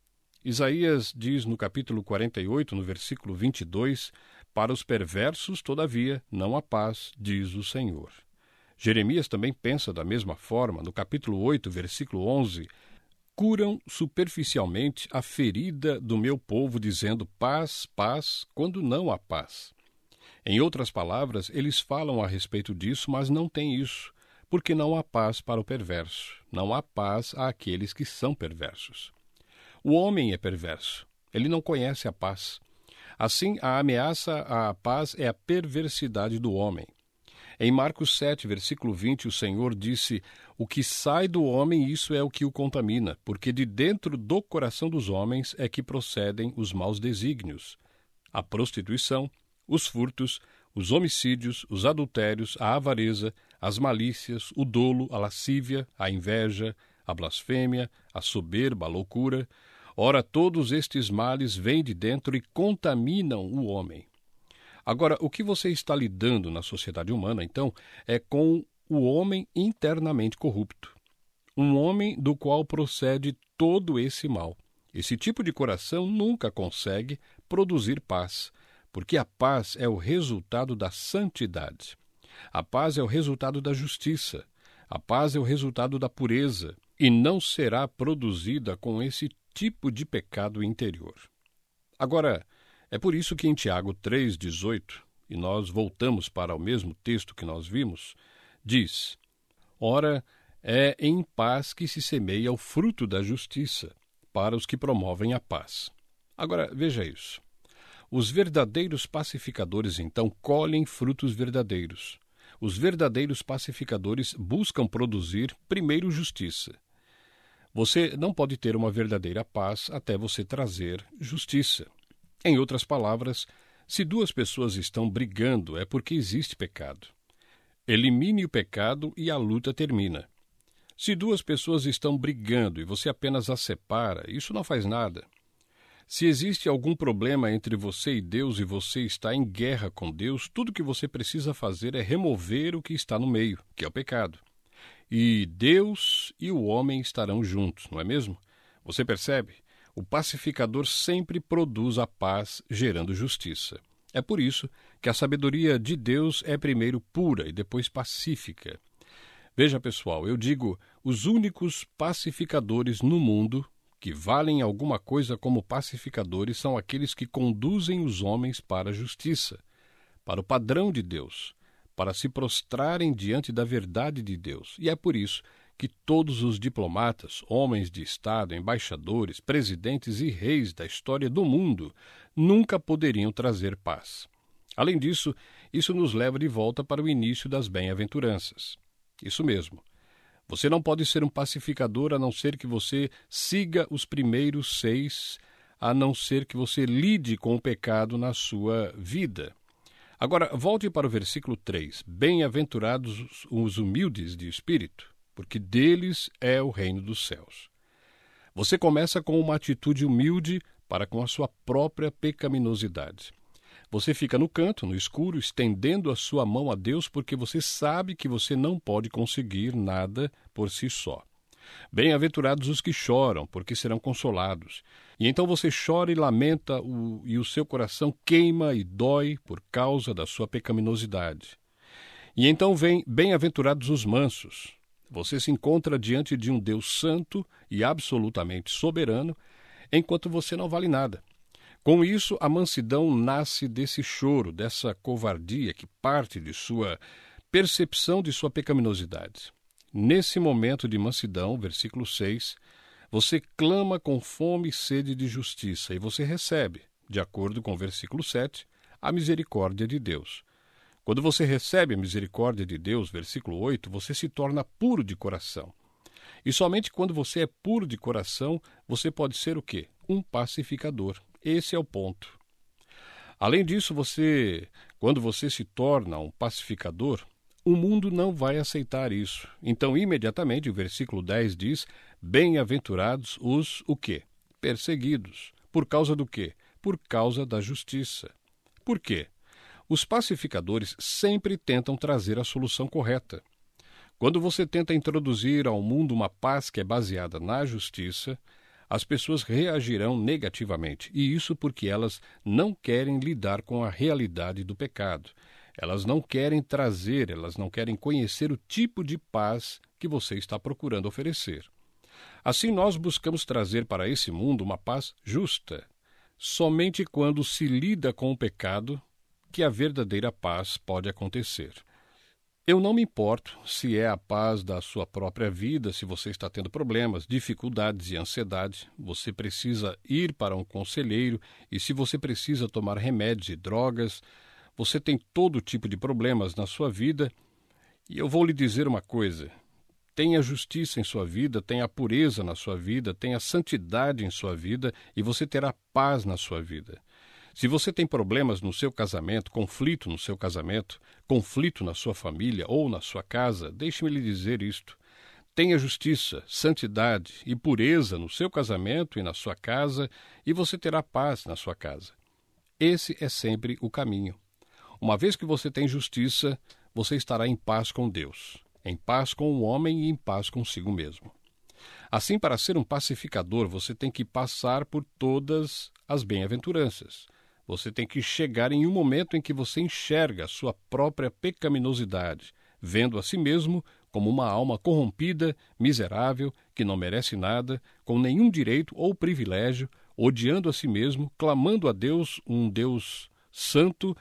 Isaías diz no capítulo quarenta e oito, no versículo vinte e dois, para os perversos, todavia, não há paz, diz o Senhor. Jeremias também pensa da mesma forma, no capítulo oito, versículo onze, curam superficialmente a ferida do meu povo, dizendo paz, paz, quando não há paz. Em outras palavras, eles falam a respeito disso, mas não tem isso, porque não há paz para o perverso, não há paz àqueles que são perversos. O homem é perverso, ele não conhece a paz. Assim, a ameaça à paz é a perversidade do homem. Em Marcos sete, versículo vinte, o Senhor disse, o que sai do homem, isso é o que o contamina, porque de dentro do coração dos homens é que procedem os maus desígnios, a prostituição, os furtos, os homicídios, os adultérios, a avareza, as malícias, o dolo, a lascívia, a inveja, a blasfêmia, a soberba, a loucura. Ora, todos estes males vêm de dentro e contaminam o homem. Agora, o que você está lidando na sociedade humana, então, é com o homem internamente corrupto. Um homem do qual procede todo esse mal. Esse tipo de coração nunca consegue produzir paz, porque a paz é o resultado da santidade. A paz é o resultado da justiça. A paz é o resultado da pureza e não será produzida com esse tipo de pecado interior. Agora, é por isso que em Tiago três, dezoito, e nós voltamos para o mesmo texto que nós vimos, diz, ora, é em paz que se semeia o fruto da justiça, para os que promovem a paz. Agora, veja isso. Os verdadeiros pacificadores, então, colhem frutos verdadeiros. Os verdadeiros pacificadores buscam produzir, primeiro, justiça. Você não pode ter uma verdadeira paz até você trazer justiça. Em outras palavras, se duas pessoas estão brigando, é porque existe pecado. Elimine o pecado e a luta termina. Se duas pessoas estão brigando e você apenas as separa, isso não faz nada. Se existe algum problema entre você e Deus e você está em guerra com Deus, tudo que você precisa fazer é remover o que está no meio, que é o pecado. E Deus e o homem estarão juntos, não é mesmo? Você percebe? O pacificador sempre produz a paz, gerando justiça. É por isso que a sabedoria de Deus é primeiro pura e depois pacífica. Veja, pessoal, eu digo, os únicos pacificadores no mundo que valem alguma coisa como pacificadores são aqueles que conduzem os homens para a justiça, para o padrão de Deus, para se prostrarem diante da verdade de Deus. E é por isso que todos os diplomatas, homens de Estado, embaixadores, presidentes e reis da história do mundo nunca poderiam trazer paz. Além disso, isso nos leva de volta para o início das bem-aventuranças. Isso mesmo. Você não pode ser um pacificador a não ser que você siga os primeiros seis, a não ser que você lide com o pecado na sua vida. Agora, volte para o versículo três. Bem-aventurados os humildes de espírito, porque deles é o reino dos céus. Você começa com uma atitude humilde para com a sua própria pecaminosidade. Você fica no canto, no escuro, estendendo a sua mão a Deus porque você sabe que você não pode conseguir nada por si só. Bem-aventurados os que choram, porque serão consolados. E então você chora e lamenta, o, e o seu coração queima e dói por causa da sua pecaminosidade. E então vem bem-aventurados os mansos. Você se encontra diante de um Deus santo e absolutamente soberano, enquanto você não vale nada. Com isso, a mansidão nasce desse choro, dessa covardia que parte de sua percepção de sua pecaminosidade. Nesse momento de mansidão, versículo seis, você clama com fome e sede de justiça e você recebe, de acordo com o versículo sete, a misericórdia de Deus. Quando você recebe a misericórdia de Deus, versículo oito, você se torna puro de coração. E somente quando você é puro de coração, você pode ser o quê? Um pacificador. Esse é o ponto. Além disso, você, quando você se torna um pacificador, o mundo não vai aceitar isso. Então, imediatamente, o versículo dez diz, bem-aventurados os, o quê? Perseguidos. Por causa do quê? Por causa da justiça. Por quê? Os pacificadores sempre tentam trazer a solução correta. Quando você tenta introduzir ao mundo uma paz que é baseada na justiça, as pessoas reagirão negativamente, e isso porque elas não querem lidar com a realidade do pecado. Elas não querem trazer, elas não querem conhecer o tipo de paz que você está procurando oferecer. Assim, nós buscamos trazer para esse mundo uma paz justa. Somente quando se lida com o pecado que a verdadeira paz pode acontecer. Eu não me importo se é a paz da sua própria vida, se você está tendo problemas, dificuldades e ansiedade. Você precisa ir para um conselheiro e se você precisa tomar remédios e drogas, você tem todo tipo de problemas na sua vida. E eu vou lhe dizer uma coisa, tenha justiça em sua vida, tenha pureza na sua vida, tenha santidade em sua vida e você terá paz na sua vida. Se você tem problemas no seu casamento, conflito no seu casamento, conflito na sua família ou na sua casa, deixe-me lhe dizer isto. Tenha justiça, santidade e pureza no seu casamento e na sua casa, e você terá paz na sua casa. Esse é sempre o caminho. Uma vez que você tem justiça, você estará em paz com Deus, em paz com o homem e em paz consigo mesmo. Assim, para ser um pacificador, você tem que passar por todas as bem-aventuranças. Você tem que chegar em um momento em que você enxerga a sua própria pecaminosidade, vendo a si mesmo como uma alma corrompida, miserável, que não merece nada, com nenhum direito ou privilégio, odiando a si mesmo, clamando a Deus, um Deus santo,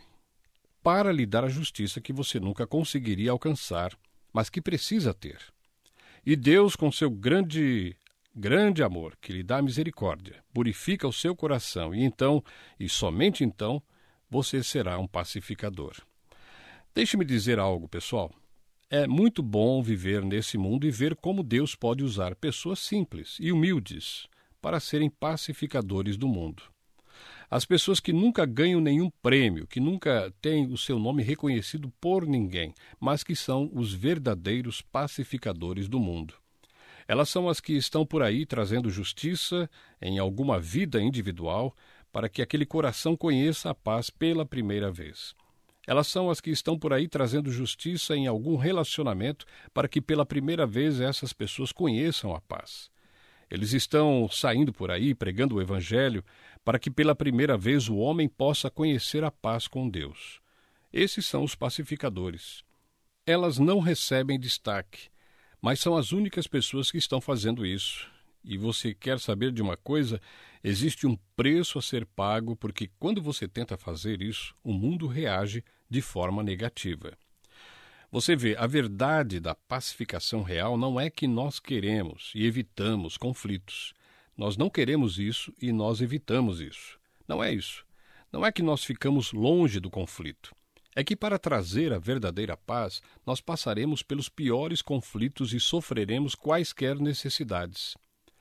para lhe dar a justiça que você nunca conseguiria alcançar, mas que precisa ter. E Deus, com seu grande grande amor, que lhe dá misericórdia, purifica o seu coração, e então, e somente então, você será um pacificador. Deixe-me dizer algo, pessoal. É muito bom viver nesse mundo e ver como Deus pode usar pessoas simples e humildes para serem pacificadores do mundo. As pessoas que nunca ganham nenhum prêmio, que nunca têm o seu nome reconhecido por ninguém, mas que são os verdadeiros pacificadores do mundo. Elas são as que estão por aí trazendo justiça em alguma vida individual para que aquele coração conheça a paz pela primeira vez. Elas são as que estão por aí trazendo justiça em algum relacionamento para que pela primeira vez essas pessoas conheçam a paz. Eles estão saindo por aí pregando o Evangelho para que pela primeira vez o homem possa conhecer a paz com Deus. Esses são os pacificadores. Elas não recebem destaque, mas são as únicas pessoas que estão fazendo isso. E você quer saber de uma coisa? Existe um preço a ser pago, porque quando você tenta fazer isso, o mundo reage de forma negativa. Você vê, a verdade da pacificação real não é que nós queremos e evitamos conflitos. Nós não queremos isso e nós evitamos isso. Não é isso. Não é que nós ficamos longe do conflito. É que para trazer a verdadeira paz, nós passaremos pelos piores conflitos e sofreremos quaisquer necessidades.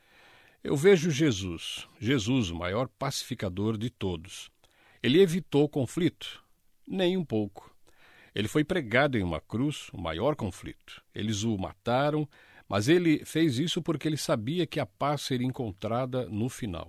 Eu vejo Jesus, Jesus, o maior pacificador de todos. Ele evitou conflito? Nem um pouco. Ele foi pregado em uma cruz, o maior conflito. Eles o mataram, mas ele fez isso porque ele sabia que a paz seria encontrada no final.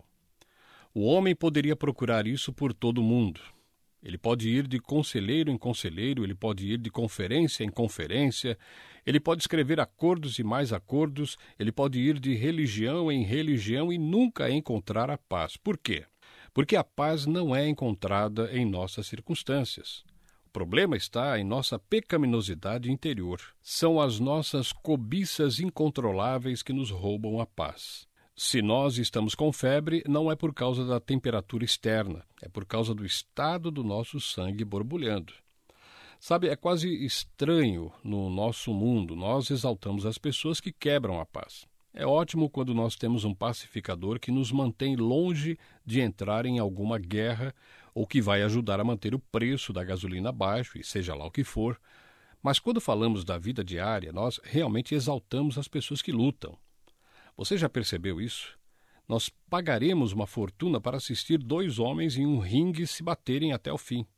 O homem poderia procurar isso por todo o mundo. Ele pode ir de conselheiro em conselheiro, ele pode ir de conferência em conferência, ele pode escrever acordos e mais acordos, ele pode ir de religião em religião e nunca encontrar a paz. Por quê? Porque a paz não é encontrada em nossas circunstâncias. O problema está em nossa pecaminosidade interior. São as nossas cobiças incontroláveis que nos roubam a paz. Se nós estamos com febre, não é por causa da temperatura externa, é por causa do estado do nosso sangue borbulhando. Sabe, é quase estranho no nosso mundo, nós exaltamos as pessoas que quebram a paz. É ótimo quando nós temos um pacificador que nos mantém longe de entrar em alguma guerra ou que vai ajudar a manter o preço da gasolina baixo, e seja lá o que for. Mas quando falamos da vida diária, nós realmente exaltamos as pessoas que lutam. Você já percebeu isso? Nós pagaremos uma fortuna para assistir dois homens em um ringue se baterem até o fim.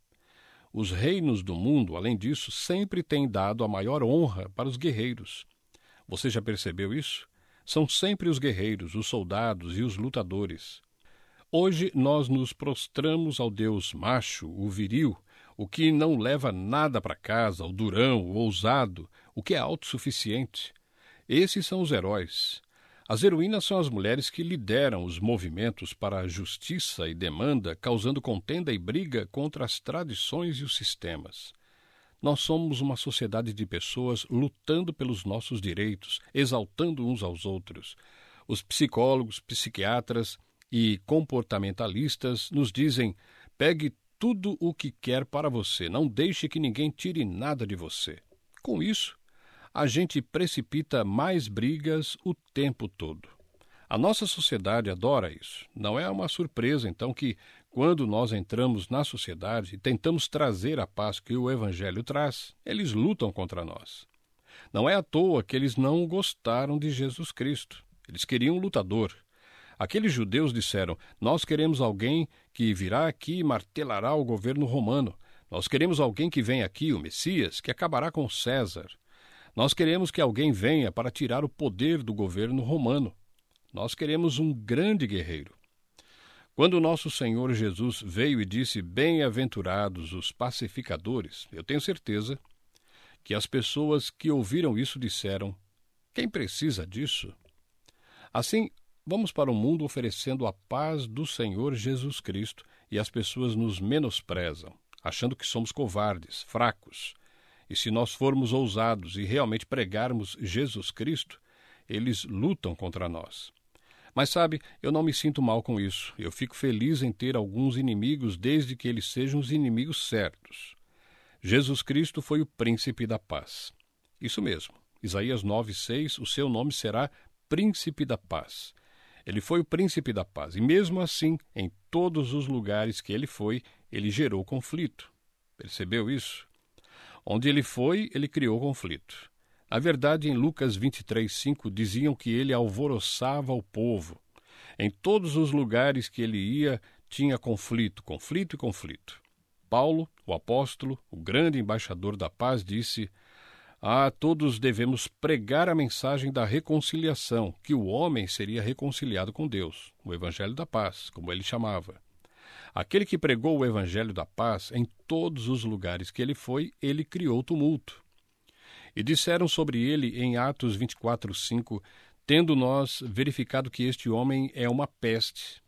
Os reinos do mundo, além disso, sempre têm dado a maior honra para os guerreiros. Você já percebeu isso? São sempre os guerreiros, os soldados e os lutadores. Hoje nós nos prostramos ao Deus macho, o viril, o que não leva nada para casa, o durão, o ousado, o que é autossuficiente. Esses são os heróis. As heroínas são as mulheres que lideram os movimentos para a justiça e demanda, causando contenda e briga contra as tradições e os sistemas. Nós somos uma sociedade de pessoas lutando pelos nossos direitos, exaltando uns aos outros. Os psicólogos, psiquiatras e comportamentalistas nos dizem: pegue tudo o que quer para você, não deixe que ninguém tire nada de você. Com isso, a gente precipita mais brigas o tempo todo. A nossa sociedade adora isso. Não é uma surpresa, então, que quando nós entramos na sociedade e tentamos trazer a paz que o Evangelho traz, eles lutam contra nós. Não é à toa que eles não gostaram de Jesus Cristo. Eles queriam um lutador. Aqueles judeus disseram: nós queremos alguém que virá aqui e martelará o governo romano. Nós queremos alguém que venha aqui, o Messias, que acabará com César. Nós queremos que alguém venha para tirar o poder do governo romano. Nós queremos um grande guerreiro. Quando o nosso Senhor Jesus veio e disse: bem-aventurados os pacificadores, eu tenho certeza que as pessoas que ouviram isso disseram: quem precisa disso? Assim, vamos para o mundo oferecendo a paz do Senhor Jesus Cristo e as pessoas nos menosprezam, achando que somos covardes, fracos. E se nós formos ousados e realmente pregarmos Jesus Cristo, eles lutam contra nós. Mas sabe, eu não me sinto mal com isso. Eu fico feliz em ter alguns inimigos, desde que eles sejam os inimigos certos. Jesus Cristo foi o príncipe da paz. Isso mesmo. Isaías nove, seis, o seu nome será Príncipe da Paz. Ele foi o príncipe da paz. E mesmo assim, em todos os lugares que ele foi, ele gerou conflito. Percebeu isso? Onde ele foi, ele criou conflito. Na verdade, em Lucas vinte e três, cinco, diziam que ele alvoroçava o povo. Em todos os lugares que ele ia, tinha conflito, conflito e conflito. Paulo, o apóstolo, o grande embaixador da paz, disse: ah, todos devemos pregar a mensagem da reconciliação, que o homem seria reconciliado com Deus, o Evangelho da Paz, como ele chamava. Aquele que pregou o Evangelho da Paz, em todos os lugares que ele foi, ele criou tumulto. E disseram sobre ele em Atos vinte e quatro, cinco, tendo nós verificado que este homem é uma peste.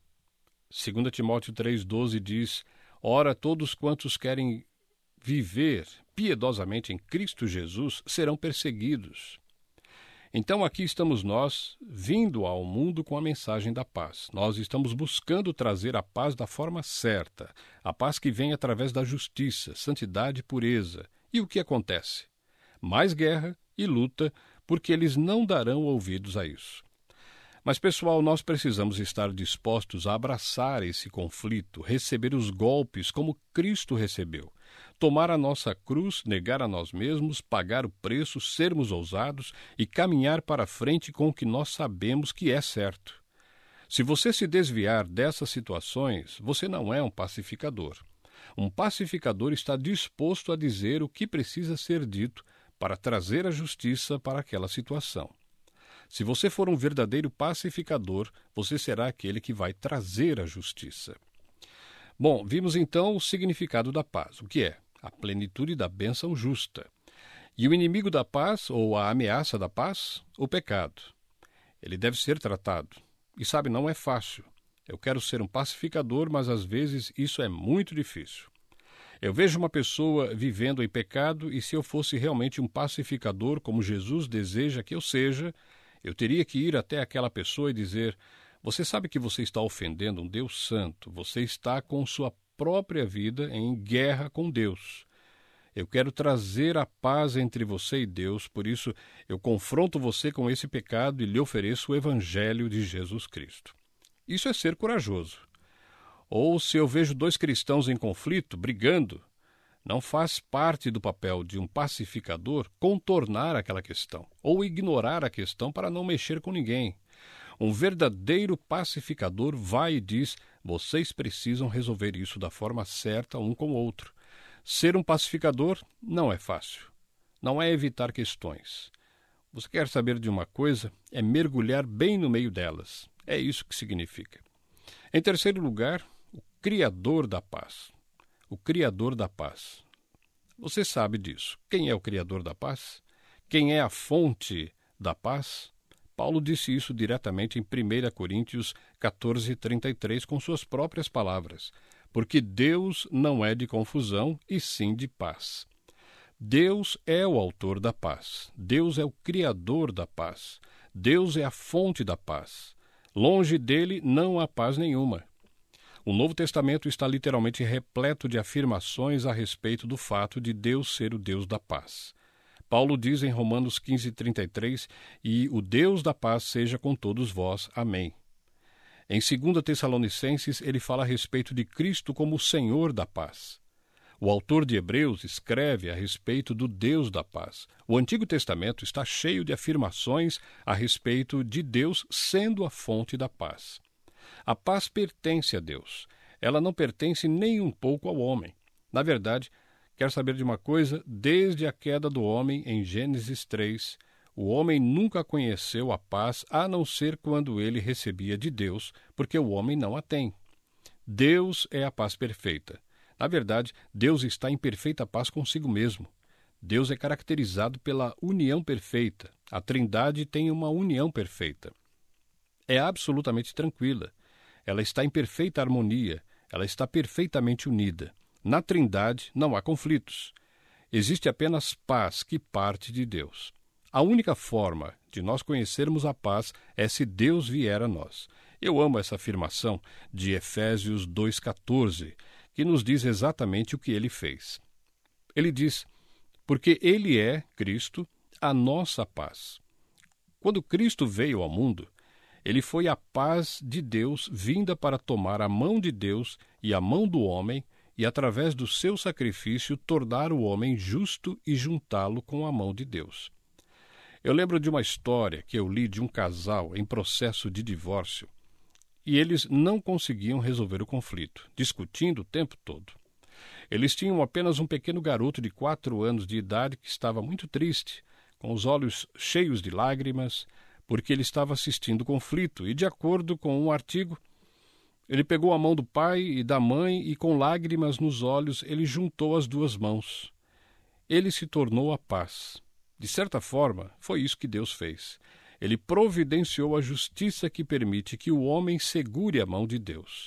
Segunda Timóteo três, doze diz: ora, todos quantos querem viver piedosamente em Cristo Jesus serão perseguidos. Então aqui estamos nós, vindo ao mundo com a mensagem da paz. Nós estamos buscando trazer a paz da forma certa, a paz que vem através da justiça, santidade e pureza. E o que acontece? Mais guerra e luta, porque eles não darão ouvidos a isso. Mas, pessoal, nós precisamos estar dispostos a abraçar esse conflito, receber os golpes como Cristo recebeu, tomar a nossa cruz, negar a nós mesmos, pagar o preço, sermos ousados e caminhar para frente com o que nós sabemos que é certo. Se você se desviar dessas situações, você não é um pacificador. Um pacificador está disposto a dizer o que precisa ser dito para trazer a justiça para aquela situação. Se você for um verdadeiro pacificador, você será aquele que vai trazer a justiça. Bom, vimos então o significado da paz. O que é? A plenitude da bênção justa. E o inimigo da paz, ou a ameaça da paz? O pecado. Ele deve ser tratado. E sabe, não é fácil. Eu quero ser um pacificador, mas às vezes isso é muito difícil. Eu vejo uma pessoa vivendo em pecado e se eu fosse realmente um pacificador, como Jesus deseja que eu seja, eu teria que ir até aquela pessoa e dizer: você sabe que você está ofendendo um Deus santo, você está com sua própria vida em guerra com Deus. Eu quero trazer a paz entre você e Deus, por isso eu confronto você com esse pecado e lhe ofereço o Evangelho de Jesus Cristo. Isso é ser corajoso. Ou se eu vejo dois cristãos em conflito, brigando, não faz parte do papel de um pacificador contornar aquela questão ou ignorar a questão para não mexer com ninguém. Um verdadeiro pacificador vai e diz: vocês precisam resolver isso da forma certa um com o outro. Ser um pacificador não é fácil. Não é evitar questões. Você quer saber de uma coisa? É mergulhar bem no meio delas. É isso que significa. Em terceiro lugar, o Criador da paz. O Criador da paz. Você sabe disso. Quem é o Criador da paz? Quem é a fonte da paz? Paulo disse isso diretamente em primeira Coríntios quatorze, trinta e três, com suas próprias palavras. Porque Deus não é de confusão, e sim de paz. Deus é o autor da paz. Deus é o Criador da paz. Deus é a fonte da paz. Longe dele não há paz nenhuma. O Novo Testamento está literalmente repleto de afirmações a respeito do fato de Deus ser o Deus da paz. Paulo diz em Romanos quinze, trinta e três, e o Deus da paz seja com todos vós. Amém. Em segunda Tessalonicenses, ele fala a respeito de Cristo como o Senhor da paz. O autor de Hebreus escreve a respeito do Deus da paz. O Antigo Testamento está cheio de afirmações a respeito de Deus sendo a fonte da paz. A paz pertence a Deus. Ela não pertence nem um pouco ao homem. Na verdade, quer saber de uma coisa? Desde a queda do homem, em Gênesis três, o homem nunca conheceu a paz, a não ser quando ele recebia de Deus, porque o homem não a tem. Deus é a paz perfeita. Na verdade, Deus está em perfeita paz consigo mesmo. Deus é caracterizado pela união perfeita. A Trindade tem uma união perfeita. É absolutamente tranquila. Ela está em perfeita harmonia. Ela está perfeitamente unida. Na Trindade não há conflitos. Existe apenas paz que parte de Deus. A única forma de nós conhecermos a paz é se Deus vier a nós. Eu amo essa afirmação de Efésios dois, quatorze, que nos diz exatamente o que ele fez. Ele diz: porque ele é, Cristo, a nossa paz. Quando Cristo veio ao mundo, ele foi a paz de Deus vinda para tomar a mão de Deus e a mão do homem e, através do seu sacrifício, tornar o homem justo e juntá-lo com a mão de Deus. Eu lembro de uma história que eu li de um casal em processo de divórcio e eles não conseguiam resolver o conflito, discutindo o tempo todo. Eles tinham apenas um pequeno garoto de quatro anos de idade que estava muito triste, com os olhos cheios de lágrimas, porque ele estava assistindo o conflito e, de acordo com um artigo, ele pegou a mão do pai e da mãe e, com lágrimas nos olhos, ele juntou as duas mãos. Ele se tornou a paz. De certa forma, foi isso que Deus fez. Ele providenciou a justiça que permite que o homem segure a mão de Deus.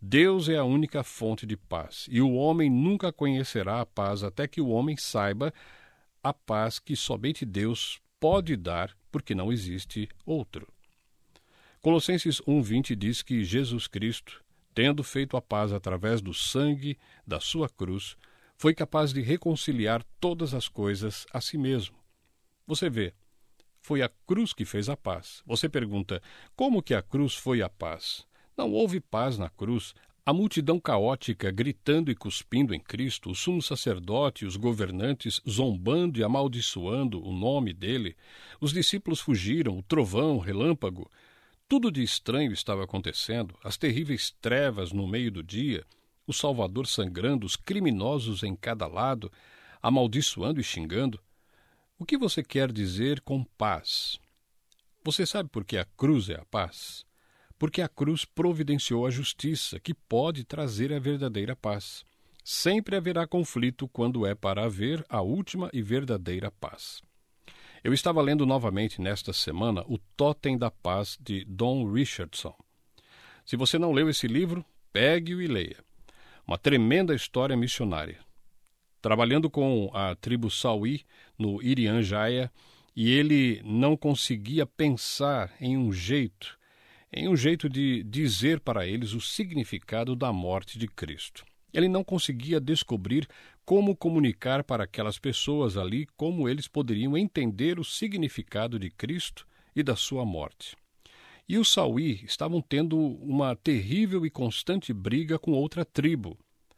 Deus é a única fonte de paz, e o homem nunca conhecerá a paz até que o homem saiba a paz que somente Deus pode dar, porque não existe outro. Colossenses um, vinte diz que Jesus Cristo, tendo feito a paz através do sangue da sua cruz, foi capaz de reconciliar todas as coisas a si mesmo. Você vê, foi a cruz que fez a paz. Você pergunta, como que a cruz foi a paz? Não houve paz na cruz. A multidão caótica gritando e cuspindo em Cristo, o sumo sacerdote e os governantes zombando e amaldiçoando o nome dele, os discípulos fugiram, o trovão, o relâmpago, tudo de estranho estava acontecendo, as terríveis trevas no meio do dia, o Salvador sangrando, os criminosos em cada lado, amaldiçoando e xingando. O que você quer dizer com paz? Você sabe por que a cruz é a paz? Porque a cruz providenciou a justiça, que pode trazer a verdadeira paz. Sempre haverá conflito quando é para haver a última e verdadeira paz. Eu estava lendo novamente nesta semana o Totem da Paz, de Don Richardson. Se você não leu esse livro, pegue-o e leia. Uma tremenda história missionária. Trabalhando com a tribo Sauí, no Irian Jaya, e ele não conseguia pensar em um jeito em um jeito de dizer para eles o significado da morte de Cristo. Ele não conseguia descobrir como comunicar para aquelas pessoas ali como eles poderiam entender o significado de Cristo e da sua morte. E os Sauí estavam tendo uma terrível e constante briga com outra tribo.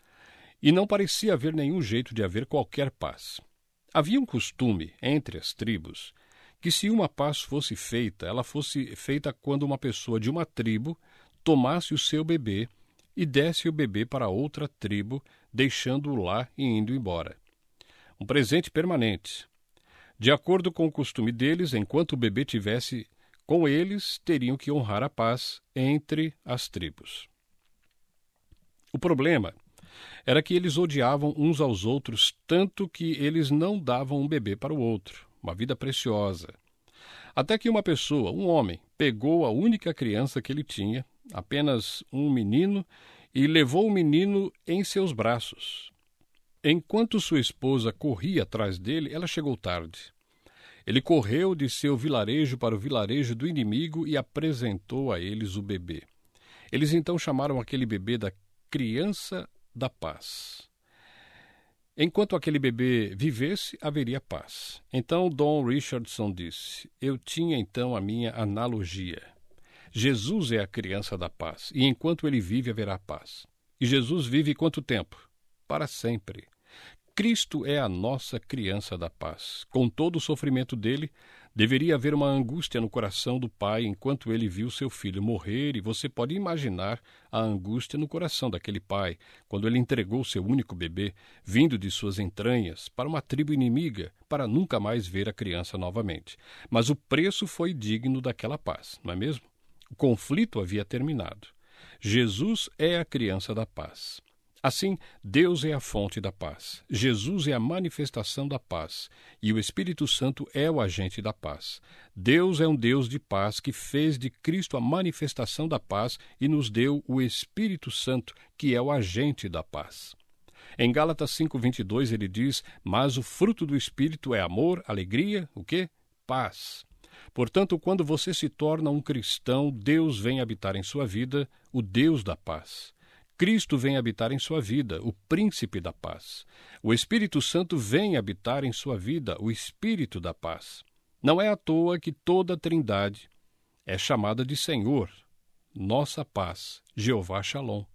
E não parecia haver nenhum jeito de haver qualquer paz. Havia um costume entre as tribos que se uma paz fosse feita, ela fosse feita quando uma pessoa de uma tribo tomasse o seu bebê e desse o bebê para outra tribo, deixando-o lá e indo embora. Um presente permanente. De acordo com o costume deles, enquanto o bebê tivesse com eles, teriam que honrar a paz entre as tribos. O problema era que eles odiavam uns aos outros tanto que eles não davam um bebê para o outro. Uma vida preciosa. Até que uma pessoa, um homem, pegou a única criança que ele tinha, apenas um menino, e levou o menino em seus braços. Enquanto sua esposa corria atrás dele, ela chegou tarde. Ele correu de seu vilarejo para o vilarejo do inimigo e apresentou a eles o bebê. Eles então chamaram aquele bebê da criança da paz. Enquanto aquele bebê vivesse, haveria paz. Então Don Richardson disse, eu tinha então a minha analogia. Jesus é a criança da paz, e enquanto ele vive, haverá paz. E Jesus vive quanto tempo? Para sempre. Cristo é a nossa criança da paz. Com todo o sofrimento dele, deveria haver uma angústia no coração do pai enquanto ele viu seu filho morrer, e você pode imaginar a angústia no coração daquele pai quando ele entregou seu único bebê, vindo de suas entranhas, para uma tribo inimiga, para nunca mais ver a criança novamente. Mas o preço foi digno daquela paz, não é mesmo? O conflito havia terminado. Jesus é a criança da paz. Assim, Deus é a fonte da paz, Jesus é a manifestação da paz, e o Espírito Santo é o agente da paz. Deus é um Deus de paz que fez de Cristo a manifestação da paz e nos deu o Espírito Santo, que é o agente da paz. Em Gálatas cinco, vinte e dois ele diz, mas o fruto do Espírito é amor, alegria, o quê? Paz. Portanto, quando você se torna um cristão, Deus vem habitar em sua vida, o Deus da paz. Cristo vem habitar em sua vida, o príncipe da paz. O Espírito Santo vem habitar em sua vida, o Espírito da paz. Não é à toa que toda a Trindade é chamada de Senhor, nossa paz, Jeová Shalom.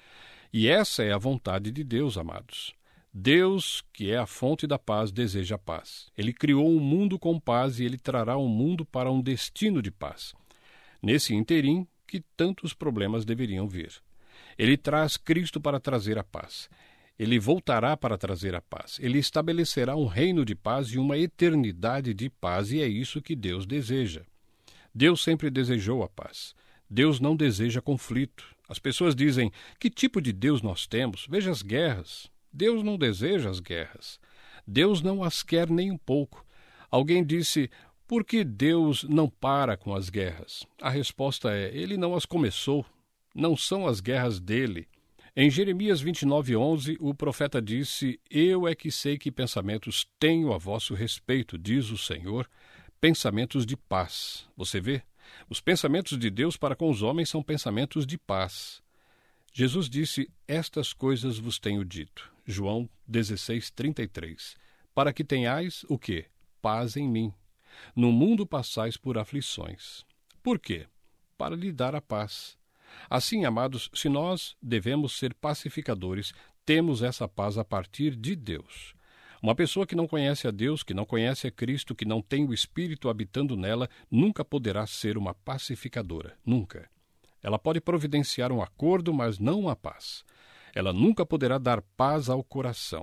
E essa é a vontade de Deus, amados. Deus, que é a fonte da paz, deseja paz. Ele criou um mundo com paz e ele trará um mundo para um destino de paz. Nesse interim que tantos problemas deveriam vir. Ele traz Cristo para trazer a paz. Ele voltará para trazer a paz. Ele estabelecerá um reino de paz e uma eternidade de paz, e é isso que Deus deseja. Deus sempre desejou a paz. Deus não deseja conflito. As pessoas dizem, que tipo de Deus nós temos? Veja as guerras. Deus não deseja as guerras. Deus não as quer nem um pouco. Alguém disse, por que Deus não para com as guerras? A resposta é, ele não as começou. não são as guerras dele. Em Jeremias vinte e nove, onze, o profeta disse: Eu é que sei que pensamentos tenho a vosso respeito, diz o Senhor, pensamentos de paz. Você vê? Os pensamentos de Deus para com os homens são pensamentos de paz. Jesus disse: Estas coisas vos tenho dito. João dezesseis, trinta e três. Para que tenhais o quê? Paz em mim. No mundo passais por aflições. Por quê? Para lhe dar a paz. Assim, amados, se nós devemos ser pacificadores, temos essa paz a partir de Deus. Uma pessoa que não conhece a Deus, que não conhece a Cristo, que não tem o Espírito habitando nela, nunca poderá ser uma pacificadora. Nunca. Ela pode providenciar um acordo, mas não a paz. Ela nunca poderá dar paz ao coração.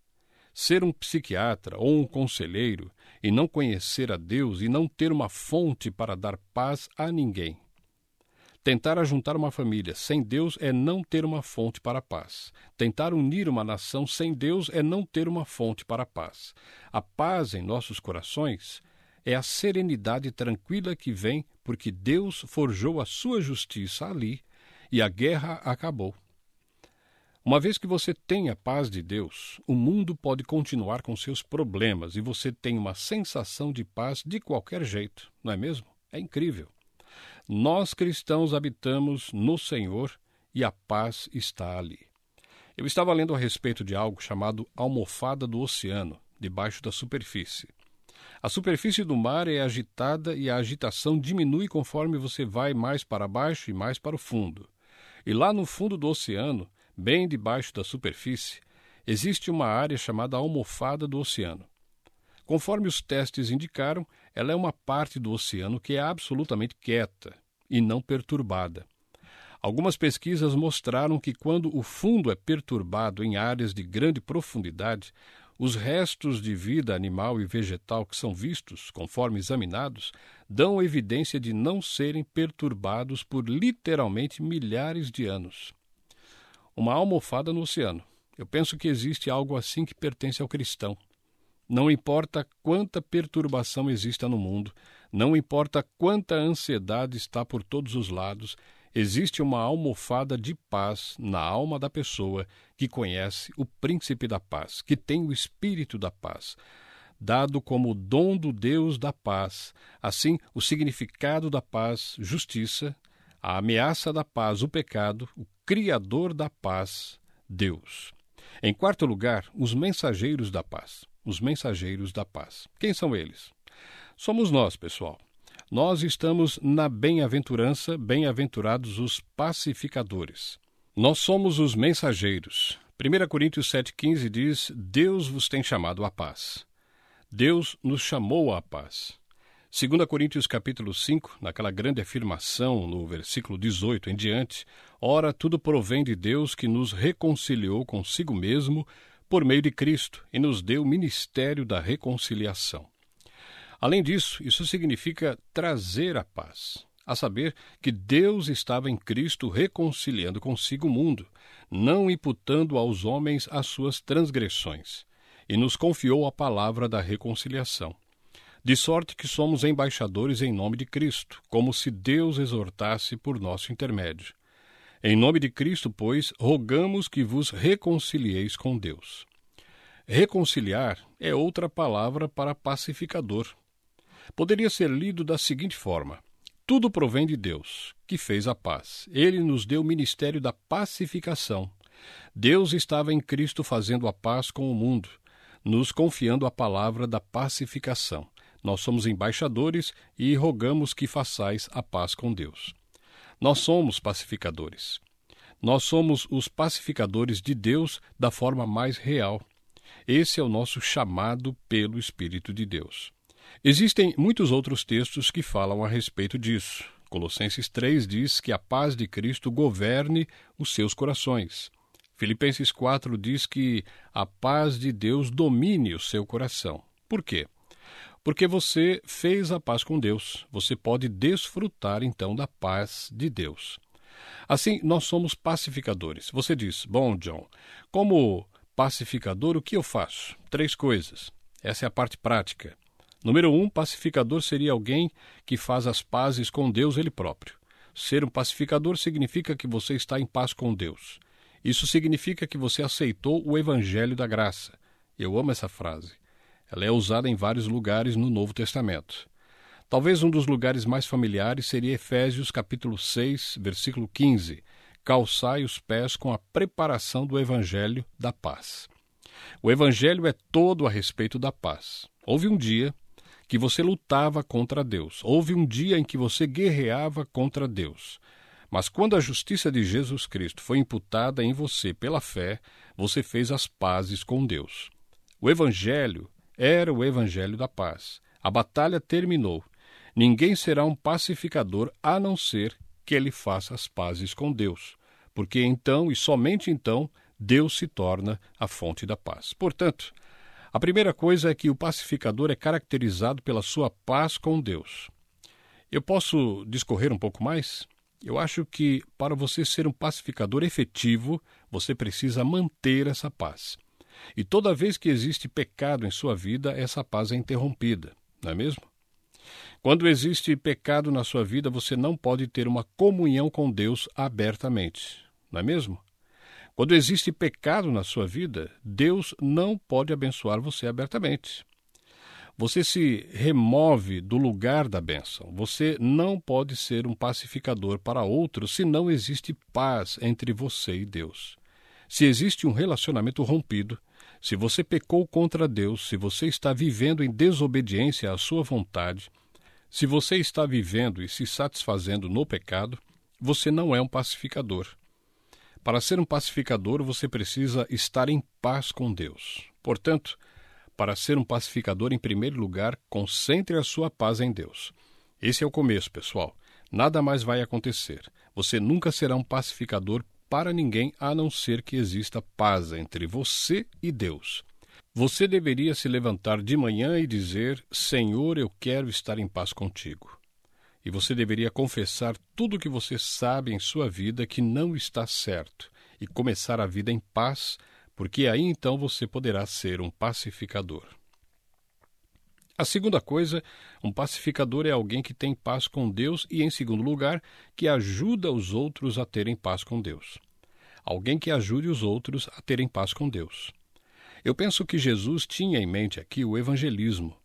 Ser um psiquiatra ou um conselheiro e não conhecer a Deus e não ter uma fonte para dar paz a ninguém. Tentar ajuntar uma família sem Deus é não ter uma fonte para a paz. Tentar unir uma nação sem Deus é não ter uma fonte para a paz. A paz em nossos corações é a serenidade tranquila que vem porque Deus forjou a sua justiça ali e a guerra acabou. Uma vez que você tem a paz de Deus, o mundo pode continuar com seus problemas e você tem uma sensação de paz de qualquer jeito, não é mesmo? É incrível. Nós cristãos habitamos no Senhor e a paz está ali. Eu estava lendo a respeito de algo chamado almofada do oceano, debaixo da superfície. A superfície do mar é agitada e a agitação diminui conforme você vai mais para baixo e mais para o fundo. E lá no fundo do oceano, bem debaixo da superfície, existe uma área chamada almofada do oceano. Conforme os testes indicaram, ela é uma parte do oceano que é absolutamente quieta e não perturbada. Algumas pesquisas mostraram que quando o fundo é perturbado em áreas de grande profundidade, os restos de vida animal e vegetal que são vistos, conforme examinados, dão evidência de não serem perturbados por literalmente milhares de anos. Uma almofada no oceano. Eu penso que existe algo assim que pertence ao cristão. Não importa quanta perturbação exista no mundo, não importa quanta ansiedade está por todos os lados, existe uma almofada de paz na alma da pessoa que conhece o príncipe da paz, que tem o espírito da paz, dado como o dom do Deus da paz. Assim, o significado da paz, justiça, a ameaça da paz, o pecado, o criador da paz, Deus. Em quarto lugar, os mensageiros da paz. Os mensageiros da paz. Quem são eles? Somos nós, pessoal. Nós estamos na bem-aventurança, bem-aventurados os pacificadores. Nós somos os mensageiros. primeira Coríntios sete, quinze diz: Deus vos tem chamado à paz. Deus nos chamou à paz. segunda Coríntios capítulo cinco, naquela grande afirmação, no versículo dezoito em diante, ora, tudo provém de Deus que nos reconciliou consigo mesmo por meio de Cristo e nos deu o ministério da reconciliação. Além disso, isso significa trazer a paz, a saber que Deus estava em Cristo reconciliando consigo o mundo, não imputando aos homens as suas transgressões, e nos confiou a palavra da reconciliação. De sorte que somos embaixadores em nome de Cristo, como se Deus exortasse por nosso intermédio. Em nome de Cristo, pois, rogamos que vos reconcilieis com Deus. Reconciliar é outra palavra para pacificador. Poderia ser lido da seguinte forma: tudo provém de Deus, que fez a paz. Ele nos deu o ministério da pacificação. Deus estava em Cristo fazendo a paz com o mundo, nos confiando a palavra da pacificação. Nós somos embaixadores e rogamos que façais a paz com Deus. Nós somos pacificadores. Nós somos os pacificadores de Deus da forma mais real. Esse é o nosso chamado pelo Espírito de Deus. Existem muitos outros textos que falam a respeito disso. Colossenses três diz que a paz de Cristo governe os seus corações. Filipenses quatro diz que a paz de Deus domine o seu coração. Por quê? Porque você fez a paz com Deus. Você pode desfrutar, então, da paz de Deus. Assim, nós somos pacificadores. Você diz: bom, John, como pacificador, o que eu faço? Três coisas. Essa é a parte prática. Número um, pacificador seria alguém que faz as pazes com Deus ele próprio. Ser um pacificador significa que você está em paz com Deus. Isso significa que você aceitou o Evangelho da Graça. Eu amo essa frase. Ela é usada em vários lugares no Novo Testamento. Talvez um dos lugares mais familiares seria Efésios capítulo seis, versículo quinze. Calçai os pés com a preparação do Evangelho da paz. O Evangelho é todo a respeito da paz. Houve um dia que você lutava contra Deus. Houve um dia em que você guerreava contra Deus. Mas quando a justiça de Jesus Cristo foi imputada em você pela fé, você fez as pazes com Deus. O Evangelho era o Evangelho da paz. A batalha terminou. Ninguém será um pacificador a não ser que ele faça as pazes com Deus. Porque então, e somente então, Deus se torna a fonte da paz. Portanto, a primeira coisa é que o pacificador é caracterizado pela sua paz com Deus. Eu posso discorrer um pouco mais? Eu acho que para você ser um pacificador efetivo, você precisa manter essa paz. E toda vez que existe pecado em sua vida, essa paz é interrompida, não é mesmo? Quando existe pecado na sua vida, você não pode ter uma comunhão com Deus abertamente, não é mesmo? Quando existe pecado na sua vida, Deus não pode abençoar você abertamente. Você se remove do lugar da bênção. Você não pode ser um pacificador para outros se não existe paz entre você e Deus. Se existe um relacionamento rompido, se você pecou contra Deus, se você está vivendo em desobediência à sua vontade, se você está vivendo e se satisfazendo no pecado, você não é um pacificador. Para ser um pacificador, você precisa estar em paz com Deus. Portanto, para ser um pacificador, em primeiro lugar, concentre a sua paz em Deus. Esse é o começo, pessoal. Nada mais vai acontecer. Você nunca será um pacificador para ninguém, a não ser que exista paz entre você e Deus. Você deveria se levantar de manhã e dizer: Senhor, eu quero estar em paz contigo. E você deveria confessar tudo o que você sabe em sua vida que não está certo e começar a vida em paz, porque aí então você poderá ser um pacificador. A segunda coisa, um pacificador é alguém que tem paz com Deus e, em segundo lugar, que ajuda os outros a terem paz com Deus. Alguém que ajude os outros a terem paz com Deus. Eu penso que Jesus tinha em mente aqui o evangelismo.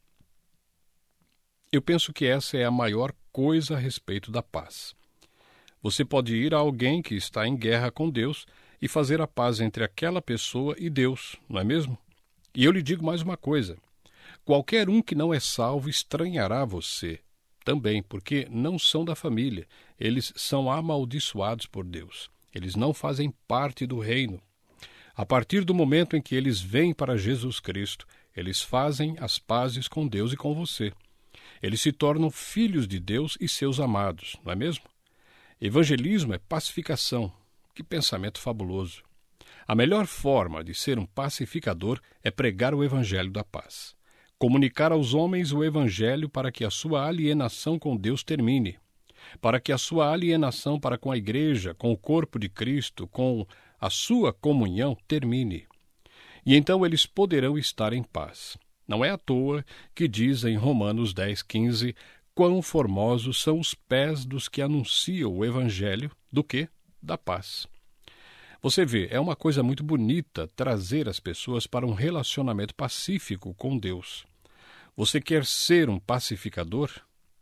Eu penso que essa é a maior coisa a respeito da paz. Você pode ir a alguém que está em guerra com Deus e fazer a paz entre aquela pessoa e Deus, não é mesmo? E eu lhe digo mais uma coisa. Qualquer um que não é salvo estranhará você também, porque não são da família. Eles são amaldiçoados por Deus. Eles não fazem parte do reino. A partir do momento em que eles vêm para Jesus Cristo, eles fazem as pazes com Deus e com você. Eles se tornam filhos de Deus e seus amados, não é mesmo? Evangelismo é pacificação. Que pensamento fabuloso! A melhor forma de ser um pacificador é pregar o evangelho da paz. Comunicar aos homens o evangelho para que a sua alienação com Deus termine. Para que a sua alienação para com a igreja, com o corpo de Cristo, com a sua comunhão termine. E então eles poderão estar em paz. Não é à toa que diz em Romanos dez, quinze, quão formosos são os pés dos que anunciam o evangelho do quê? Da paz. Você vê, é uma coisa muito bonita trazer as pessoas para um relacionamento pacífico com Deus. Você quer ser um pacificador?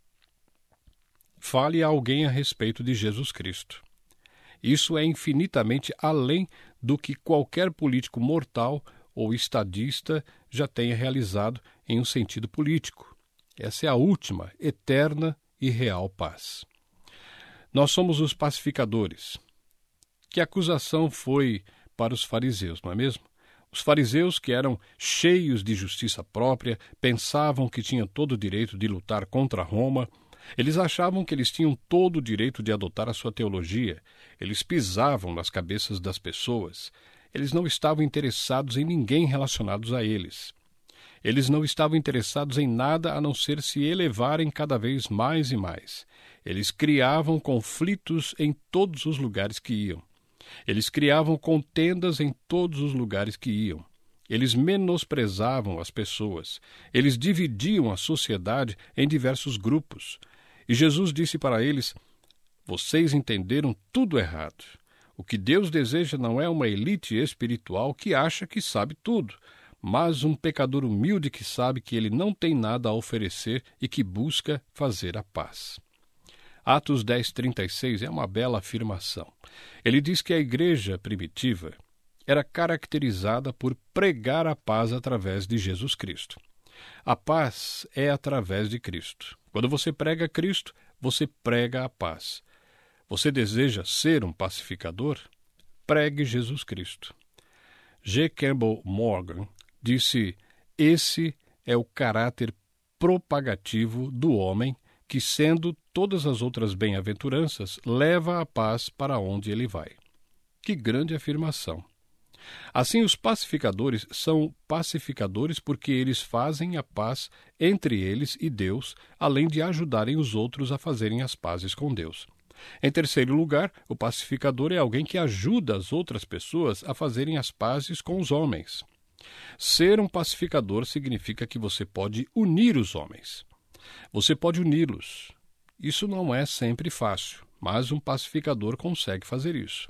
Fale a alguém a respeito de Jesus Cristo. Isso é infinitamente além do que qualquer político mortal ou estadista já tenha realizado em um sentido político. Essa é a última, eterna e real paz. Nós somos os pacificadores. Que acusação foi para os fariseus, não é mesmo? Os fariseus, que eram cheios de justiça própria, pensavam que tinham todo o direito de lutar contra Roma. Eles achavam que eles tinham todo o direito de adotar a sua teologia. Eles pisavam nas cabeças das pessoas. Eles não estavam interessados em ninguém relacionados a eles. Eles não estavam interessados em nada a não ser se elevarem cada vez mais e mais. Eles criavam conflitos em todos os lugares que iam. Eles criavam contendas em todos os lugares que iam. Eles menosprezavam as pessoas. Eles dividiam a sociedade em diversos grupos. E Jesus disse para eles: Vocês entenderam tudo errado. O que Deus deseja não é uma elite espiritual que acha que sabe tudo, mas um pecador humilde que sabe que ele não tem nada a oferecer e que busca fazer a paz. Atos dez, trinta e seis é uma bela afirmação. Ele diz que a igreja primitiva era caracterizada por pregar a paz através de Jesus Cristo. A paz é através de Cristo. Quando você prega Cristo, você prega a paz. Você deseja ser um pacificador? Pregue Jesus Cristo. G. Campbell Morgan disse: esse é o caráter propagativo do homem que, sendo todas as outras bem-aventuranças, leva a paz para onde ele vai. Que grande afirmação! Assim, os pacificadores são pacificadores porque eles fazem a paz entre eles e Deus, além de ajudarem os outros a fazerem as pazes com Deus. Em terceiro lugar, o pacificador é alguém que ajuda as outras pessoas a fazerem as pazes com os homens. Ser um pacificador significa que você pode unir os homens. Você pode uni-los. Isso não é sempre fácil, mas um pacificador consegue fazer isso.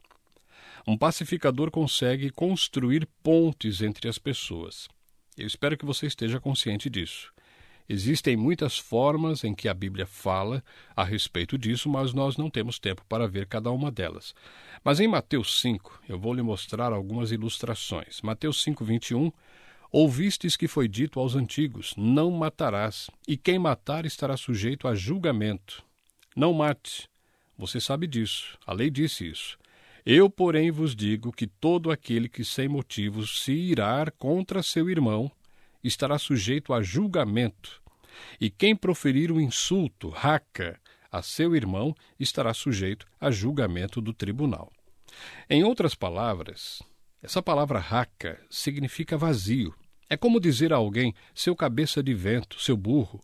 Um pacificador consegue construir pontes entre as pessoas. Eu espero que você esteja consciente disso. Existem muitas formas em que a Bíblia fala a respeito disso, mas nós não temos tempo para ver cada uma delas. Mas em Mateus cinco, eu vou lhe mostrar algumas ilustrações. Mateus cinco, vinte e um, ouvistes que foi dito aos antigos, não matarás, e quem matar estará sujeito a julgamento. Não mate. Você sabe disso, a lei disse isso. Eu, porém, vos digo que todo aquele que sem motivos se irar contra seu irmão estará sujeito a julgamento, e quem proferir um insulto, raca, a seu irmão estará sujeito a julgamento do tribunal. Em outras palavras, essa palavra raca significa vazio. É como dizer a alguém, seu cabeça de vento, seu burro.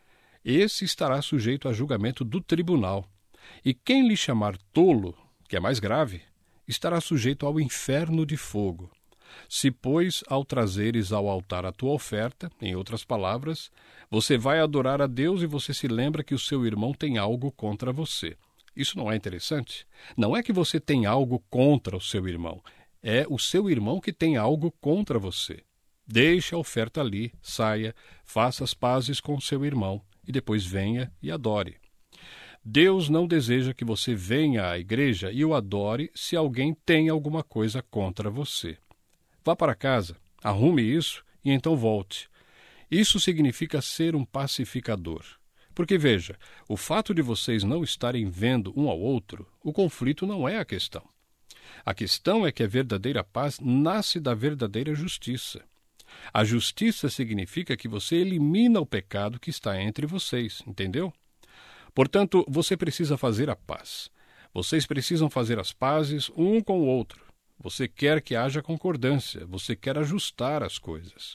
Esse estará sujeito a julgamento do tribunal. E quem lhe chamar tolo, que é mais grave, estará sujeito ao inferno de fogo. Se, pois, ao trazeres ao altar a tua oferta, em outras palavras, você vai adorar a Deus e você se lembra que o seu irmão tem algo contra você. Isso não é interessante? Não é que você tem algo contra o seu irmão, é o seu irmão que tem algo contra você. Deixe a oferta ali, saia, faça as pazes com seu irmão e depois venha e adore. Deus não deseja que você venha à igreja e o adore se alguém tem alguma coisa contra você. Vá para casa, arrume isso e então volte. Isso significa ser um pacificador. Porque, veja, o fato de vocês não estarem vendo um ao outro, o conflito não é a questão. A questão é que a verdadeira paz nasce da verdadeira justiça. A justiça significa que você elimina o pecado que está entre vocês, entendeu? Portanto, você precisa fazer a paz. Vocês precisam fazer as pazes um com o outro. Você quer que haja concordância, você quer ajustar as coisas.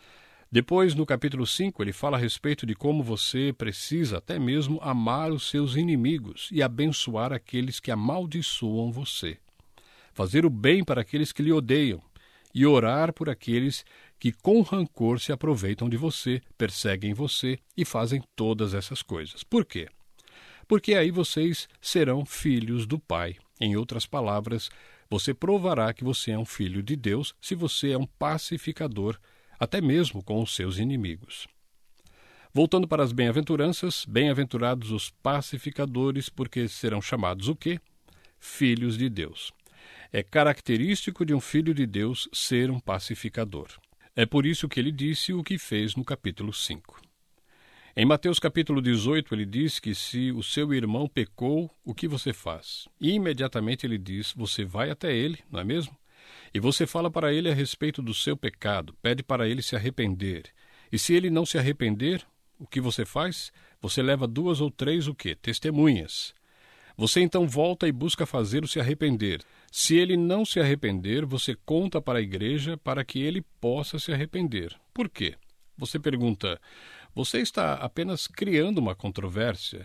Depois, no capítulo cinco, ele fala a respeito de como você precisa até mesmo amar os seus inimigos e abençoar aqueles que amaldiçoam você. Fazer o bem para aqueles que lhe odeiam e orar por aqueles que com rancor se aproveitam de você, perseguem você e fazem todas essas coisas. Por quê? Porque aí vocês serão filhos do Pai. Em outras palavras, você provará que você é um filho de Deus se você é um pacificador, até mesmo com os seus inimigos. Voltando para as bem-aventuranças, bem-aventurados os pacificadores, porque serão chamados o quê? Filhos de Deus. É característico de um filho de Deus ser um pacificador. É por isso que ele disse o que fez no capítulo cinco. Em Mateus capítulo dezoito, ele diz que se o seu irmão pecou, o que você faz? E imediatamente ele diz, você vai até ele, não é mesmo? E você fala para ele a respeito do seu pecado, pede para ele se arrepender. E se ele não se arrepender, o que você faz? Você leva duas ou três o quê? Testemunhas. Você então volta e busca fazê-lo se arrepender. Se ele não se arrepender, você conta para a igreja para que ele possa se arrepender. Por quê? Você pergunta, você está apenas criando uma controvérsia?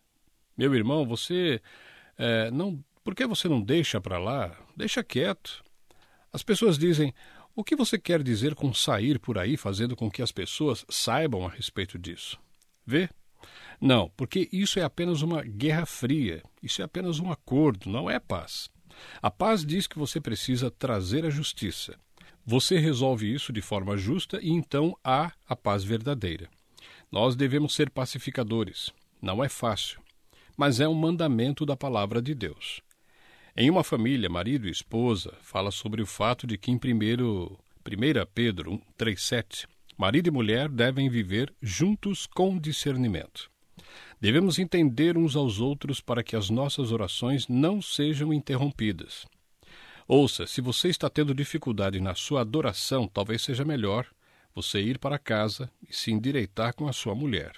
Meu irmão, você é, não... Por que você não deixa para lá? Deixa quieto. As pessoas dizem, o que você quer dizer com sair por aí fazendo com que as pessoas saibam a respeito disso? Vê? Não, porque isso é apenas uma guerra fria, isso é apenas um acordo, não é paz. A paz diz que você precisa trazer a justiça. Você resolve isso de forma justa e então há a paz verdadeira. Nós devemos ser pacificadores. Não é fácil, mas é um mandamento da palavra de Deus. Em uma família, marido e esposa, fala sobre o fato de que em primeiro, primeiro Pedro três, sete, marido e mulher devem viver juntos com discernimento. Devemos entender uns aos outros para que as nossas orações não sejam interrompidas. Ouça, se você está tendo dificuldade na sua adoração, talvez seja melhor você ir para casa e se endireitar com a sua mulher.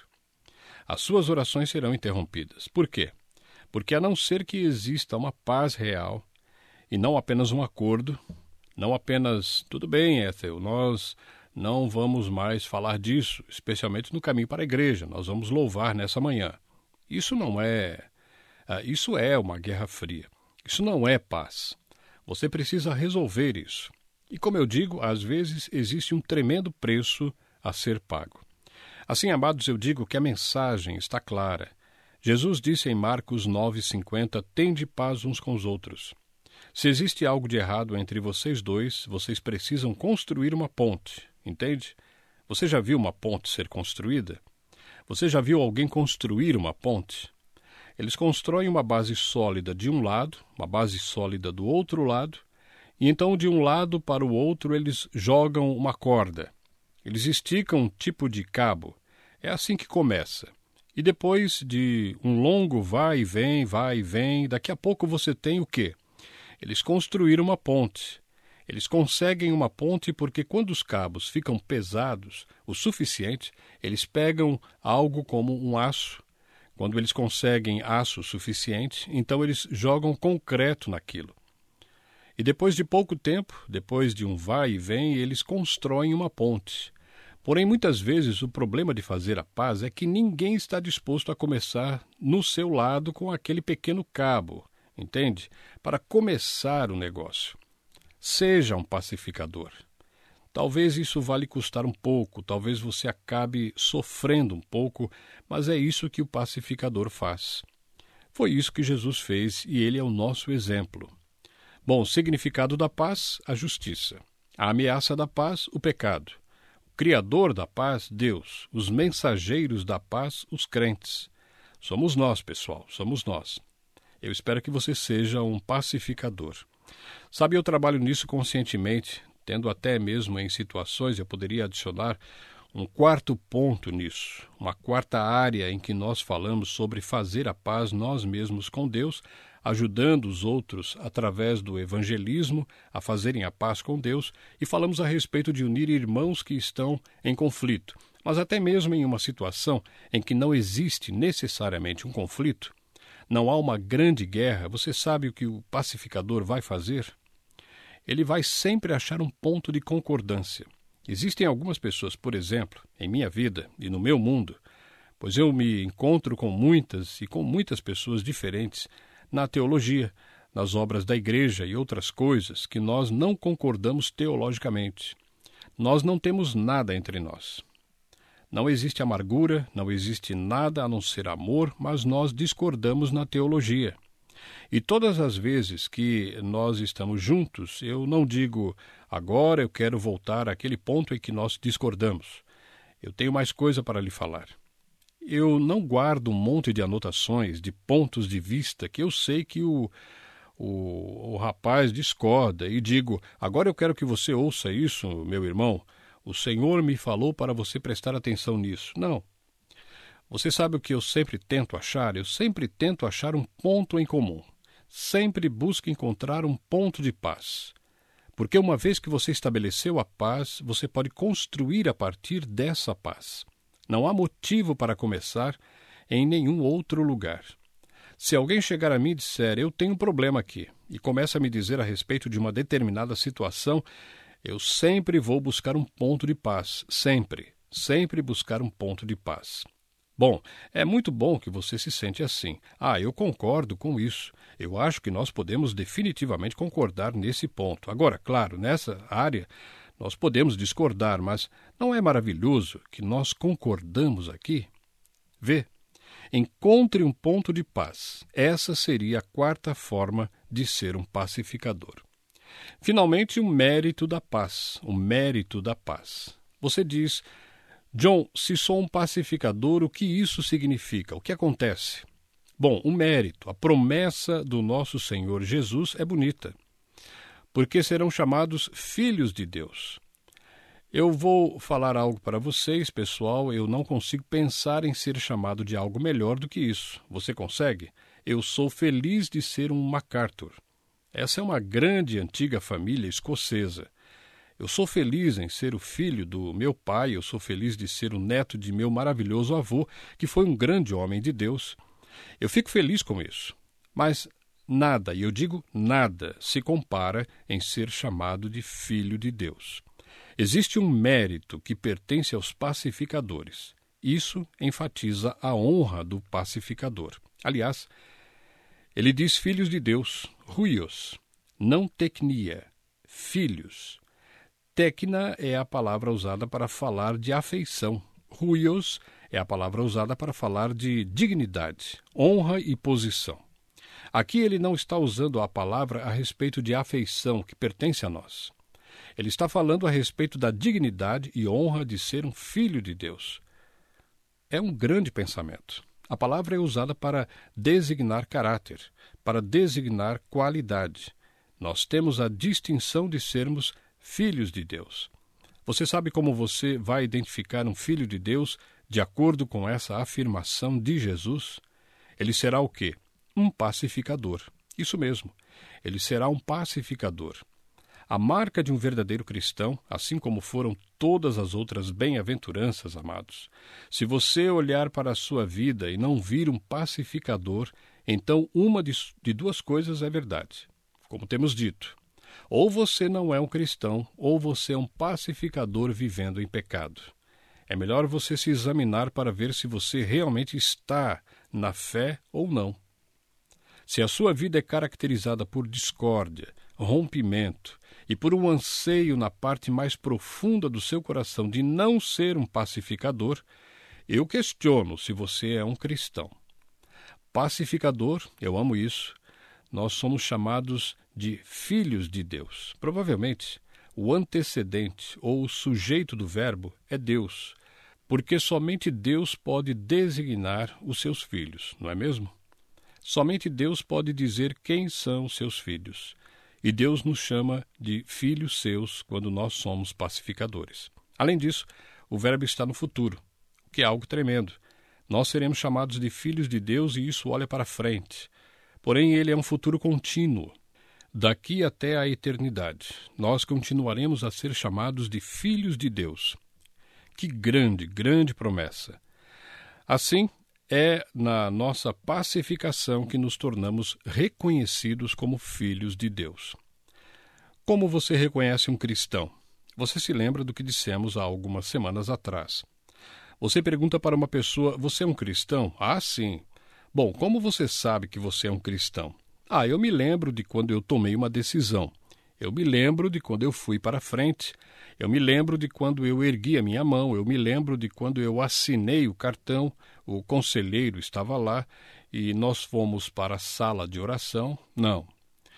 As suas orações serão interrompidas. Por quê? Porque a não ser que exista uma paz real, e não apenas um acordo, não apenas, tudo bem, Ethel, nós não vamos mais falar disso, especialmente no caminho para a igreja, nós vamos louvar nessa manhã. Isso não é, isso é uma guerra fria, isso não é paz. Você precisa resolver isso. E como eu digo, às vezes existe um tremendo preço a ser pago. Assim, amados, eu digo que a mensagem está clara. Jesus disse em Marcos nove, cinquenta, tende paz uns com os outros. Se existe algo de errado entre vocês dois, vocês precisam construir uma ponte, entende? Você já viu uma ponte ser construída? Você já viu alguém construir uma ponte? Eles constroem uma base sólida de um lado, uma base sólida do outro lado, e então de um lado para o outro eles jogam uma corda. Eles esticam um tipo de cabo. É assim que começa. E depois de um longo vai e vem, vai e vem, daqui a pouco você tem o quê? Eles construíram uma ponte. Eles conseguem uma ponte porque quando os cabos ficam pesados o suficiente, eles pegam algo como um aço. Quando eles conseguem aço suficiente, então eles jogam concreto naquilo. E depois de pouco tempo, depois de um vai e vem, eles constroem uma ponte. Porém, muitas vezes o problema de fazer a paz é que ninguém está disposto a começar no seu lado com aquele pequeno cabo, entende? Para começar o negócio. Seja um pacificador. Talvez isso vá lhe custar um pouco, talvez você acabe sofrendo um pouco, mas é isso que o pacificador faz. Foi isso que Jesus fez e ele é o nosso exemplo. Bom, o significado da paz, a justiça. A ameaça da paz, o pecado. O Criador da paz, Deus. Os mensageiros da paz, os crentes. Somos nós, pessoal, somos nós. Eu espero que você seja um pacificador. Sabe, eu trabalho nisso conscientemente, tendo até mesmo em situações, eu poderia adicionar um quarto ponto nisso, uma quarta área em que nós falamos sobre fazer a paz nós mesmos com Deus, ajudando os outros através do evangelismo a fazerem a paz com Deus, e falamos a respeito de unir irmãos que estão em conflito. Mas até mesmo em uma situação em que não existe necessariamente um conflito, não há uma grande guerra, você sabe o que o pacificador vai fazer? Ele vai sempre achar um ponto de concordância. Existem algumas pessoas, por exemplo, em minha vida e no meu mundo, pois eu me encontro com muitas e com muitas pessoas diferentes na teologia, nas obras da igreja e outras coisas que nós não concordamos teologicamente. Nós não temos nada entre nós. Não existe amargura, não existe nada a não ser amor, mas nós discordamos na teologia. E todas as vezes que nós estamos juntos, eu não digo, agora eu quero voltar àquele ponto em que nós discordamos. Eu tenho mais coisa para lhe falar. Eu não guardo um monte de anotações, de pontos de vista que eu sei que o, o, o rapaz discorda e digo, agora eu quero que você ouça isso, meu irmão. O Senhor me falou para você prestar atenção nisso. Não. Você sabe o que eu sempre tento achar? Eu sempre tento achar um ponto em comum. Sempre busco encontrar um ponto de paz. Porque uma vez que você estabeleceu a paz, você pode construir a partir dessa paz. Não há motivo para começar em nenhum outro lugar. Se alguém chegar a mim e disser, eu tenho um problema aqui, e começa a me dizer a respeito de uma determinada situação, eu sempre vou buscar um ponto de paz. Sempre, sempre buscar um ponto de paz. Bom, é muito bom que você se sente assim. Ah, eu concordo com isso. Eu acho que nós podemos definitivamente concordar nesse ponto. Agora, claro, nessa área nós podemos discordar, mas não é maravilhoso que nós concordamos aqui? Vê, Encontre um ponto de paz. Essa seria a quarta forma de ser um pacificador. Finalmente, o mérito da paz. O mérito da paz. Você diz, John, se sou um pacificador, o que isso significa? O que acontece? Bom, o mérito, a promessa do nosso Senhor Jesus é bonita, porque serão chamados filhos de Deus. Eu vou falar algo para vocês, pessoal, eu não consigo pensar em ser chamado de algo melhor do que isso. Você consegue? Eu sou feliz de ser um MacArthur. Essa é uma grande antiga família escocesa. Eu sou feliz em ser o filho do meu pai, eu sou feliz de ser o neto de meu maravilhoso avô, que foi um grande homem de Deus. Eu fico feliz com isso. Mas nada, e eu digo nada, se compara em ser chamado de filho de Deus. Existe um mérito que pertence aos pacificadores. Isso enfatiza a honra do pacificador. Aliás, ele diz filhos de Deus, huios, não teknia, filhos. Tekna é a palavra usada para falar de afeição. Huios é a palavra usada para falar de dignidade, honra e posição. Aqui ele não está usando a palavra a respeito de afeição que pertence a nós. Ele está falando a respeito da dignidade e honra de ser um filho de Deus. É um grande pensamento. A palavra é usada para designar caráter, para designar qualidade. Nós temos a distinção de sermos filhos de Deus. Você sabe como você vai identificar um filho de Deus de acordo com essa afirmação de Jesus? Ele será o quê? Um pacificador. Isso mesmo. Ele será um pacificador. A marca de um verdadeiro cristão, assim como foram todas as outras bem-aventuranças, amados. Se você olhar para a sua vida e não vir um pacificador, então uma de, de duas coisas é verdade. Como temos dito, ou você não é um cristão, ou você é um pacificador vivendo em pecado. É melhor você se examinar para ver se você realmente está na fé ou não. Se a sua vida é caracterizada por discórdia, rompimento e por um anseio na parte mais profunda do seu coração de não ser um pacificador, eu questiono se você é um cristão. Pacificador, eu amo isso, nós somos chamados de filhos de Deus. Provavelmente, o antecedente ou o sujeito do verbo é Deus, porque somente Deus pode designar os seus filhos, não é mesmo? Somente Deus pode dizer quem são os seus filhos. E Deus nos chama de filhos seus quando nós somos pacificadores. Além disso, o verbo está no futuro, o que é algo tremendo. Nós seremos chamados de filhos de Deus e isso olha para frente. Porém, ele é um futuro contínuo. Daqui até a eternidade, nós continuaremos a ser chamados de filhos de Deus. Que grande, grande promessa! Assim, é na nossa pacificação que nos tornamos reconhecidos como filhos de Deus. Como você reconhece um cristão? Você se lembra do que dissemos há algumas semanas atrás. Você pergunta para uma pessoa, você é um cristão? Ah, sim. Bom, como você sabe que você é um cristão? Ah, eu me lembro de quando eu tomei uma decisão. Eu me lembro de quando eu fui para frente. Eu me lembro de quando eu ergui a minha mão. Eu me lembro de quando eu assinei o cartão. O conselheiro estava lá e nós fomos para a sala de oração. Não.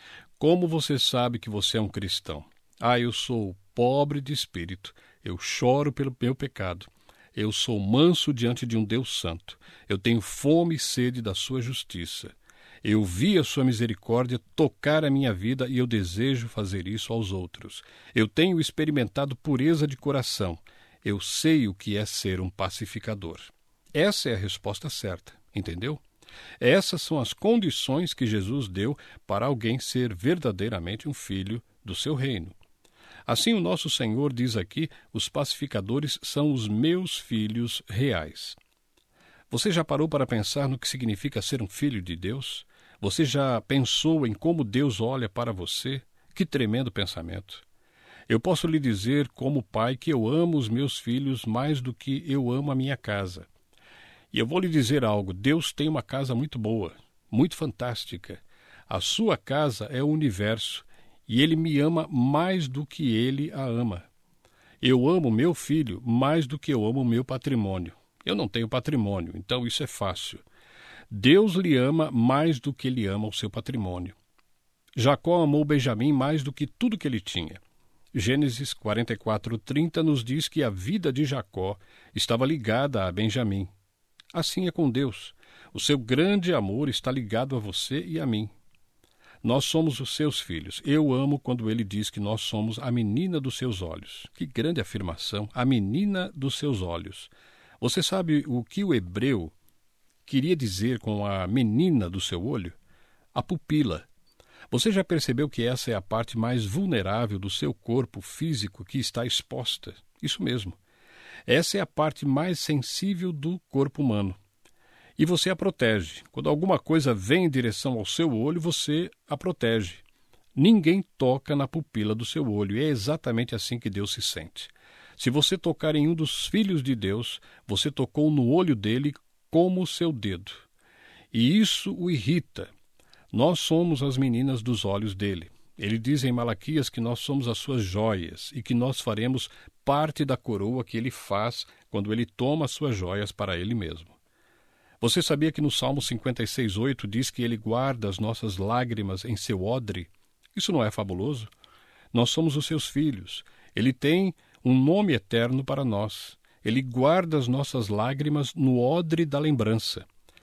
Como você sabe que você é um cristão? Ah, eu sou pobre de espírito. Eu choro pelo meu pecado. Eu sou manso diante de um Deus santo. Eu tenho fome e sede da sua justiça. Eu vi a sua misericórdia tocar a minha vida e eu desejo fazer isso aos outros. Eu tenho experimentado pureza de coração. Eu sei o que é ser um pacificador. Essa é a resposta certa, entendeu? Essas são as condições que Jesus deu para alguém ser verdadeiramente um filho do seu reino. Assim, o nosso Senhor diz aqui, os pacificadores são os meus filhos reais. Você já parou para pensar no que significa ser um filho de Deus? Você já pensou em como Deus olha para você? Que tremendo pensamento! Eu posso lhe dizer, como pai, que eu amo os meus filhos mais do que eu amo a minha casa. E eu vou lhe dizer algo, Deus tem uma casa muito boa, muito fantástica. A sua casa é o universo e Ele me ama mais do que Ele a ama. Eu amo meu filho mais do que eu amo o meu patrimônio. Eu não tenho patrimônio, então isso é fácil. Deus lhe ama mais do que ele ama o seu patrimônio. Jacó amou Benjamim mais do que tudo que ele tinha. Gênesis quarenta e quatro, trinta nos diz que a vida de Jacó estava ligada a Benjamim. Assim é com Deus. O seu grande amor está ligado a você e a mim. Nós somos os seus filhos. Eu amo quando ele diz que nós somos a menina dos seus olhos. Que grande afirmação, a menina dos seus olhos. Você sabe o que o hebreu queria dizer com a menina do seu olho? A pupila. Você já percebeu que essa é a parte mais vulnerável do seu corpo físico que está exposta? Isso mesmo. Essa é a parte mais sensível do corpo humano. E você a protege. Quando alguma coisa vem em direção ao seu olho, você a protege. Ninguém toca na pupila do seu olho. E é exatamente assim que Deus se sente. Se você tocar em um dos filhos de Deus, você tocou no olho dele como o seu dedo. E isso o irrita. Nós somos as meninas dos olhos dele. Ele diz em Malaquias que nós somos as suas joias e que nós faremos parte da coroa que ele faz quando ele toma as suas joias para ele mesmo. Você sabia que no Salmo cinquenta e seis, oito diz que ele guarda as nossas lágrimas em seu odre? Isso não é fabuloso? Nós somos os seus filhos. Ele tem um nome eterno para nós. Ele guarda as nossas lágrimas no odre da lembrança.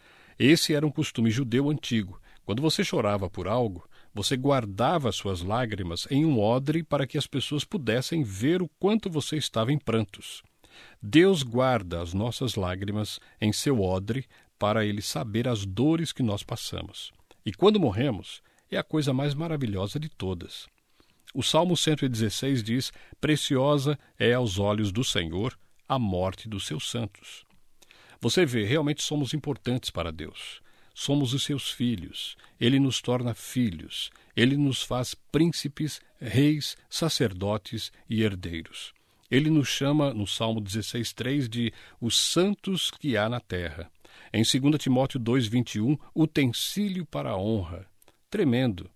Esse era um costume judeu antigo. Quando você chorava por algo, você guardava suas lágrimas em um odre para que as pessoas pudessem ver o quanto você estava em prantos. Deus guarda as nossas lágrimas em seu odre para ele saber as dores que nós passamos. E quando morremos, é a coisa mais maravilhosa de todas. O Salmo cento e dezesseis diz: preciosa é aos olhos do Senhor a morte dos seus santos. Você vê, realmente somos importantes para Deus. Somos os seus filhos. Ele nos torna filhos. Ele nos faz príncipes, reis, sacerdotes e herdeiros. Ele nos chama, no Salmo dezesseis, três, de os santos que há na terra. Em dois Timóteo dois, vinte e um, utensílio para a honra. Tremendo.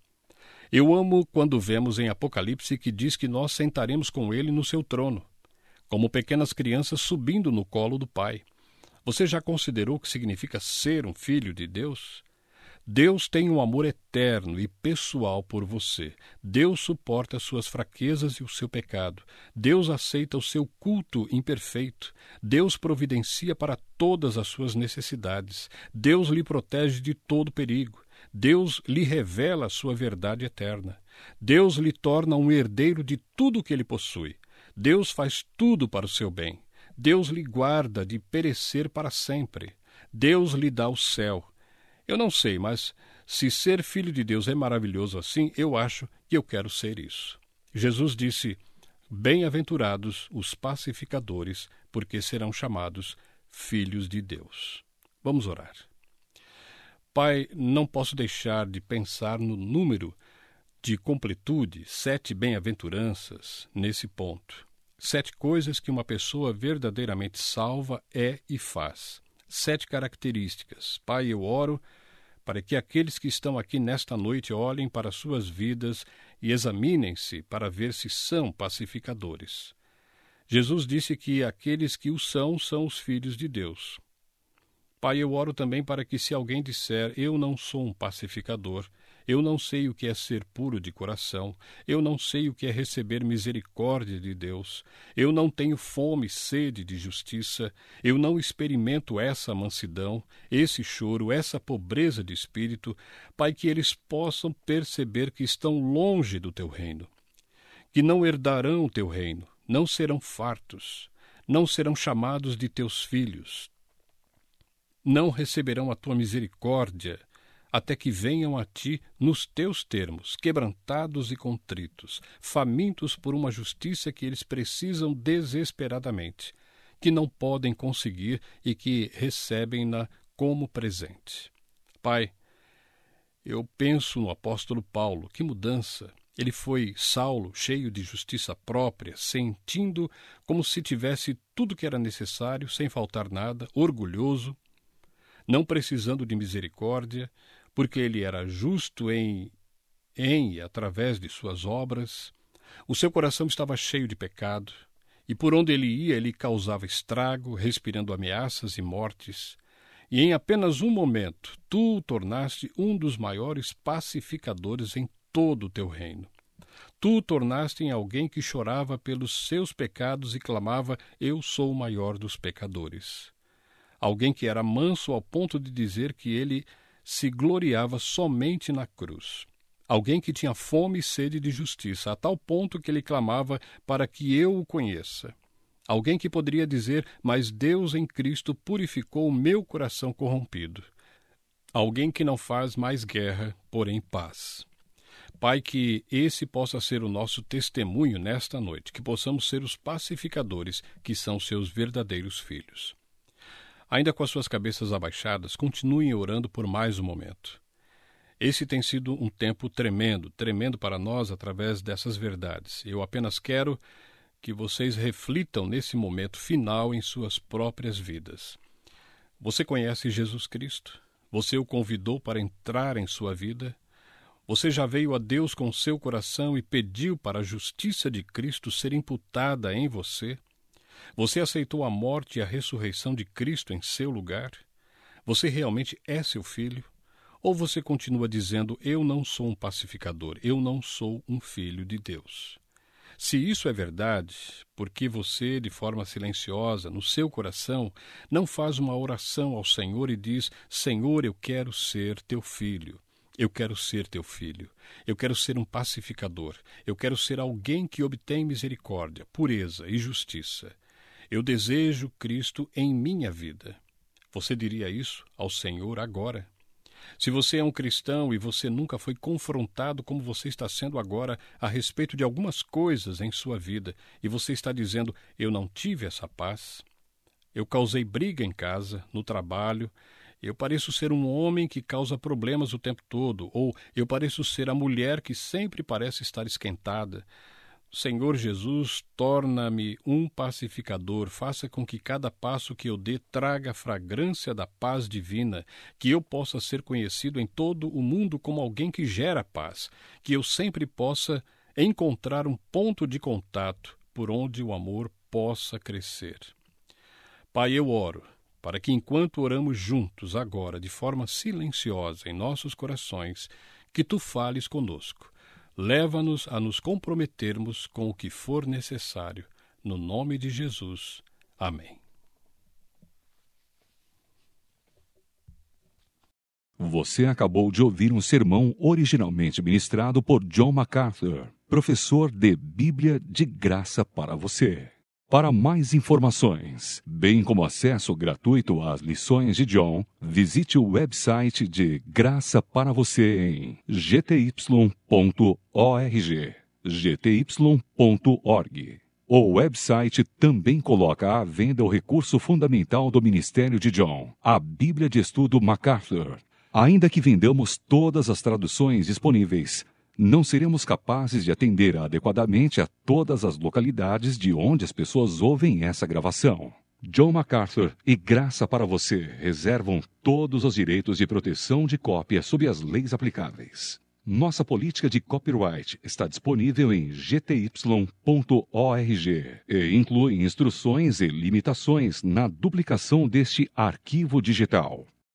Eu amo quando vemos em Apocalipse que diz que nós sentaremos com ele no seu trono, como pequenas crianças subindo no colo do Pai. Você já considerou o que significa ser um filho de Deus? Deus tem um amor eterno e pessoal por você. Deus suporta as suas fraquezas e o seu pecado. Deus aceita o seu culto imperfeito. Deus providencia para todas as suas necessidades. Deus lhe protege de todo perigo. Deus lhe revela a sua verdade eterna. Deus lhe torna um herdeiro de tudo o que ele possui. Deus faz tudo para o seu bem. Deus lhe guarda de perecer para sempre. Deus lhe dá o céu. Eu não sei, mas se ser filho de Deus é maravilhoso assim, eu acho que eu quero ser isso. Jesus disse: bem-aventurados os pacificadores, porque serão chamados filhos de Deus. Vamos orar. Pai, não posso deixar de pensar no número de completude, sete bem-aventuranças nesse ponto. Sete coisas que uma pessoa verdadeiramente salva é e faz. Sete características. Pai, eu oro para que aqueles que estão aqui nesta noite olhem para suas vidas e examinem-se para ver se são pacificadores. Jesus disse que aqueles que o são, são os filhos de Deus. Pai, eu oro também para que se alguém disser: eu não sou um pacificador, eu não sei o que é ser puro de coração, eu não sei o que é receber misericórdia de Deus, eu não tenho fome e sede de justiça, eu não experimento essa mansidão, esse choro, essa pobreza de espírito, Pai, que eles possam perceber que estão longe do teu reino, que não herdarão o teu reino, não serão fartos, não serão chamados de teus filhos, não receberão a tua misericórdia, até que venham a ti nos teus termos, quebrantados e contritos, famintos por uma justiça que eles precisam desesperadamente, que não podem conseguir e que recebem-na como presente. Pai, eu penso no apóstolo Paulo, que mudança! Ele foi Saulo, cheio de justiça própria, sentindo como se tivesse tudo que era necessário, sem faltar nada, orgulhoso, não precisando de misericórdia, porque ele era justo em, em e através de suas obras. O seu coração estava cheio de pecado, e por onde ele ia, ele causava estrago, respirando ameaças e mortes. E em apenas um momento, tu o tornaste um dos maiores pacificadores em todo o teu reino. Tu o tornaste em alguém que chorava pelos seus pecados e clamava, eu sou o maior dos pecadores. Alguém que era manso ao ponto de dizer que ele se gloriava somente na cruz. Alguém que tinha fome e sede de justiça, a tal ponto que ele clamava para que eu o conheça. Alguém que poderia dizer, mas Deus em Cristo purificou o meu coração corrompido. Alguém que não faz mais guerra, porém paz. Pai, que esse possa ser o nosso testemunho nesta noite, que possamos ser os pacificadores que são seus verdadeiros filhos. Ainda com as suas cabeças abaixadas, continuem orando por mais um momento. Esse tem sido um tempo tremendo, tremendo para nós através dessas verdades. Eu apenas quero que vocês reflitam nesse momento final em suas próprias vidas. Você conhece Jesus Cristo? Você o convidou para entrar em sua vida? Você já veio a Deus com seu coração e pediu para a justiça de Cristo ser imputada em você? Você aceitou a morte e a ressurreição de Cristo em seu lugar? Você realmente é seu filho? Ou você continua dizendo, eu não sou um pacificador, eu não sou um filho de Deus? Se isso é verdade, por que você, de forma silenciosa, no seu coração, não faz uma oração ao Senhor e diz, Senhor, eu quero ser teu filho, eu quero ser teu filho, eu quero ser um pacificador, eu quero ser alguém que obtém misericórdia, pureza e justiça. Eu desejo Cristo em minha vida. Você diria isso ao Senhor agora? Se você é um cristão e você nunca foi confrontado como você está sendo agora a respeito de algumas coisas em sua vida, e você está dizendo, eu não tive essa paz, eu causei briga em casa, no trabalho, eu pareço ser um homem que causa problemas o tempo todo, ou eu pareço ser a mulher que sempre parece estar esquentada. Senhor Jesus, torna-me um pacificador, faça com que cada passo que eu dê traga a fragrância da paz divina, que eu possa ser conhecido em todo o mundo como alguém que gera paz, que eu sempre possa encontrar um ponto de contato por onde o amor possa crescer. Pai, eu oro para que enquanto oramos juntos agora, de forma silenciosa em nossos corações, que Tu fales conosco. Leva-nos a nos comprometermos com o que for necessário. No nome de Jesus. Amém. Você acabou de ouvir um sermão originalmente ministrado por John MacArthur, professor de Bíblia de Graça para você. Para mais informações, bem como acesso gratuito às lições de John, visite o website de Graça para Você em g t y ponto org, g t y ponto org. O website também coloca à venda o recurso fundamental do ministério de John, a Bíblia de Estudo MacArthur. Ainda que vendamos todas as traduções disponíveis, não seremos capazes de atender adequadamente a todas as localidades de onde as pessoas ouvem essa gravação. John MacArthur e Graça para Você reservam todos os direitos de proteção de cópia sob as leis aplicáveis. Nossa política de copyright está disponível em g t y ponto org e inclui instruções e limitações na duplicação deste arquivo digital.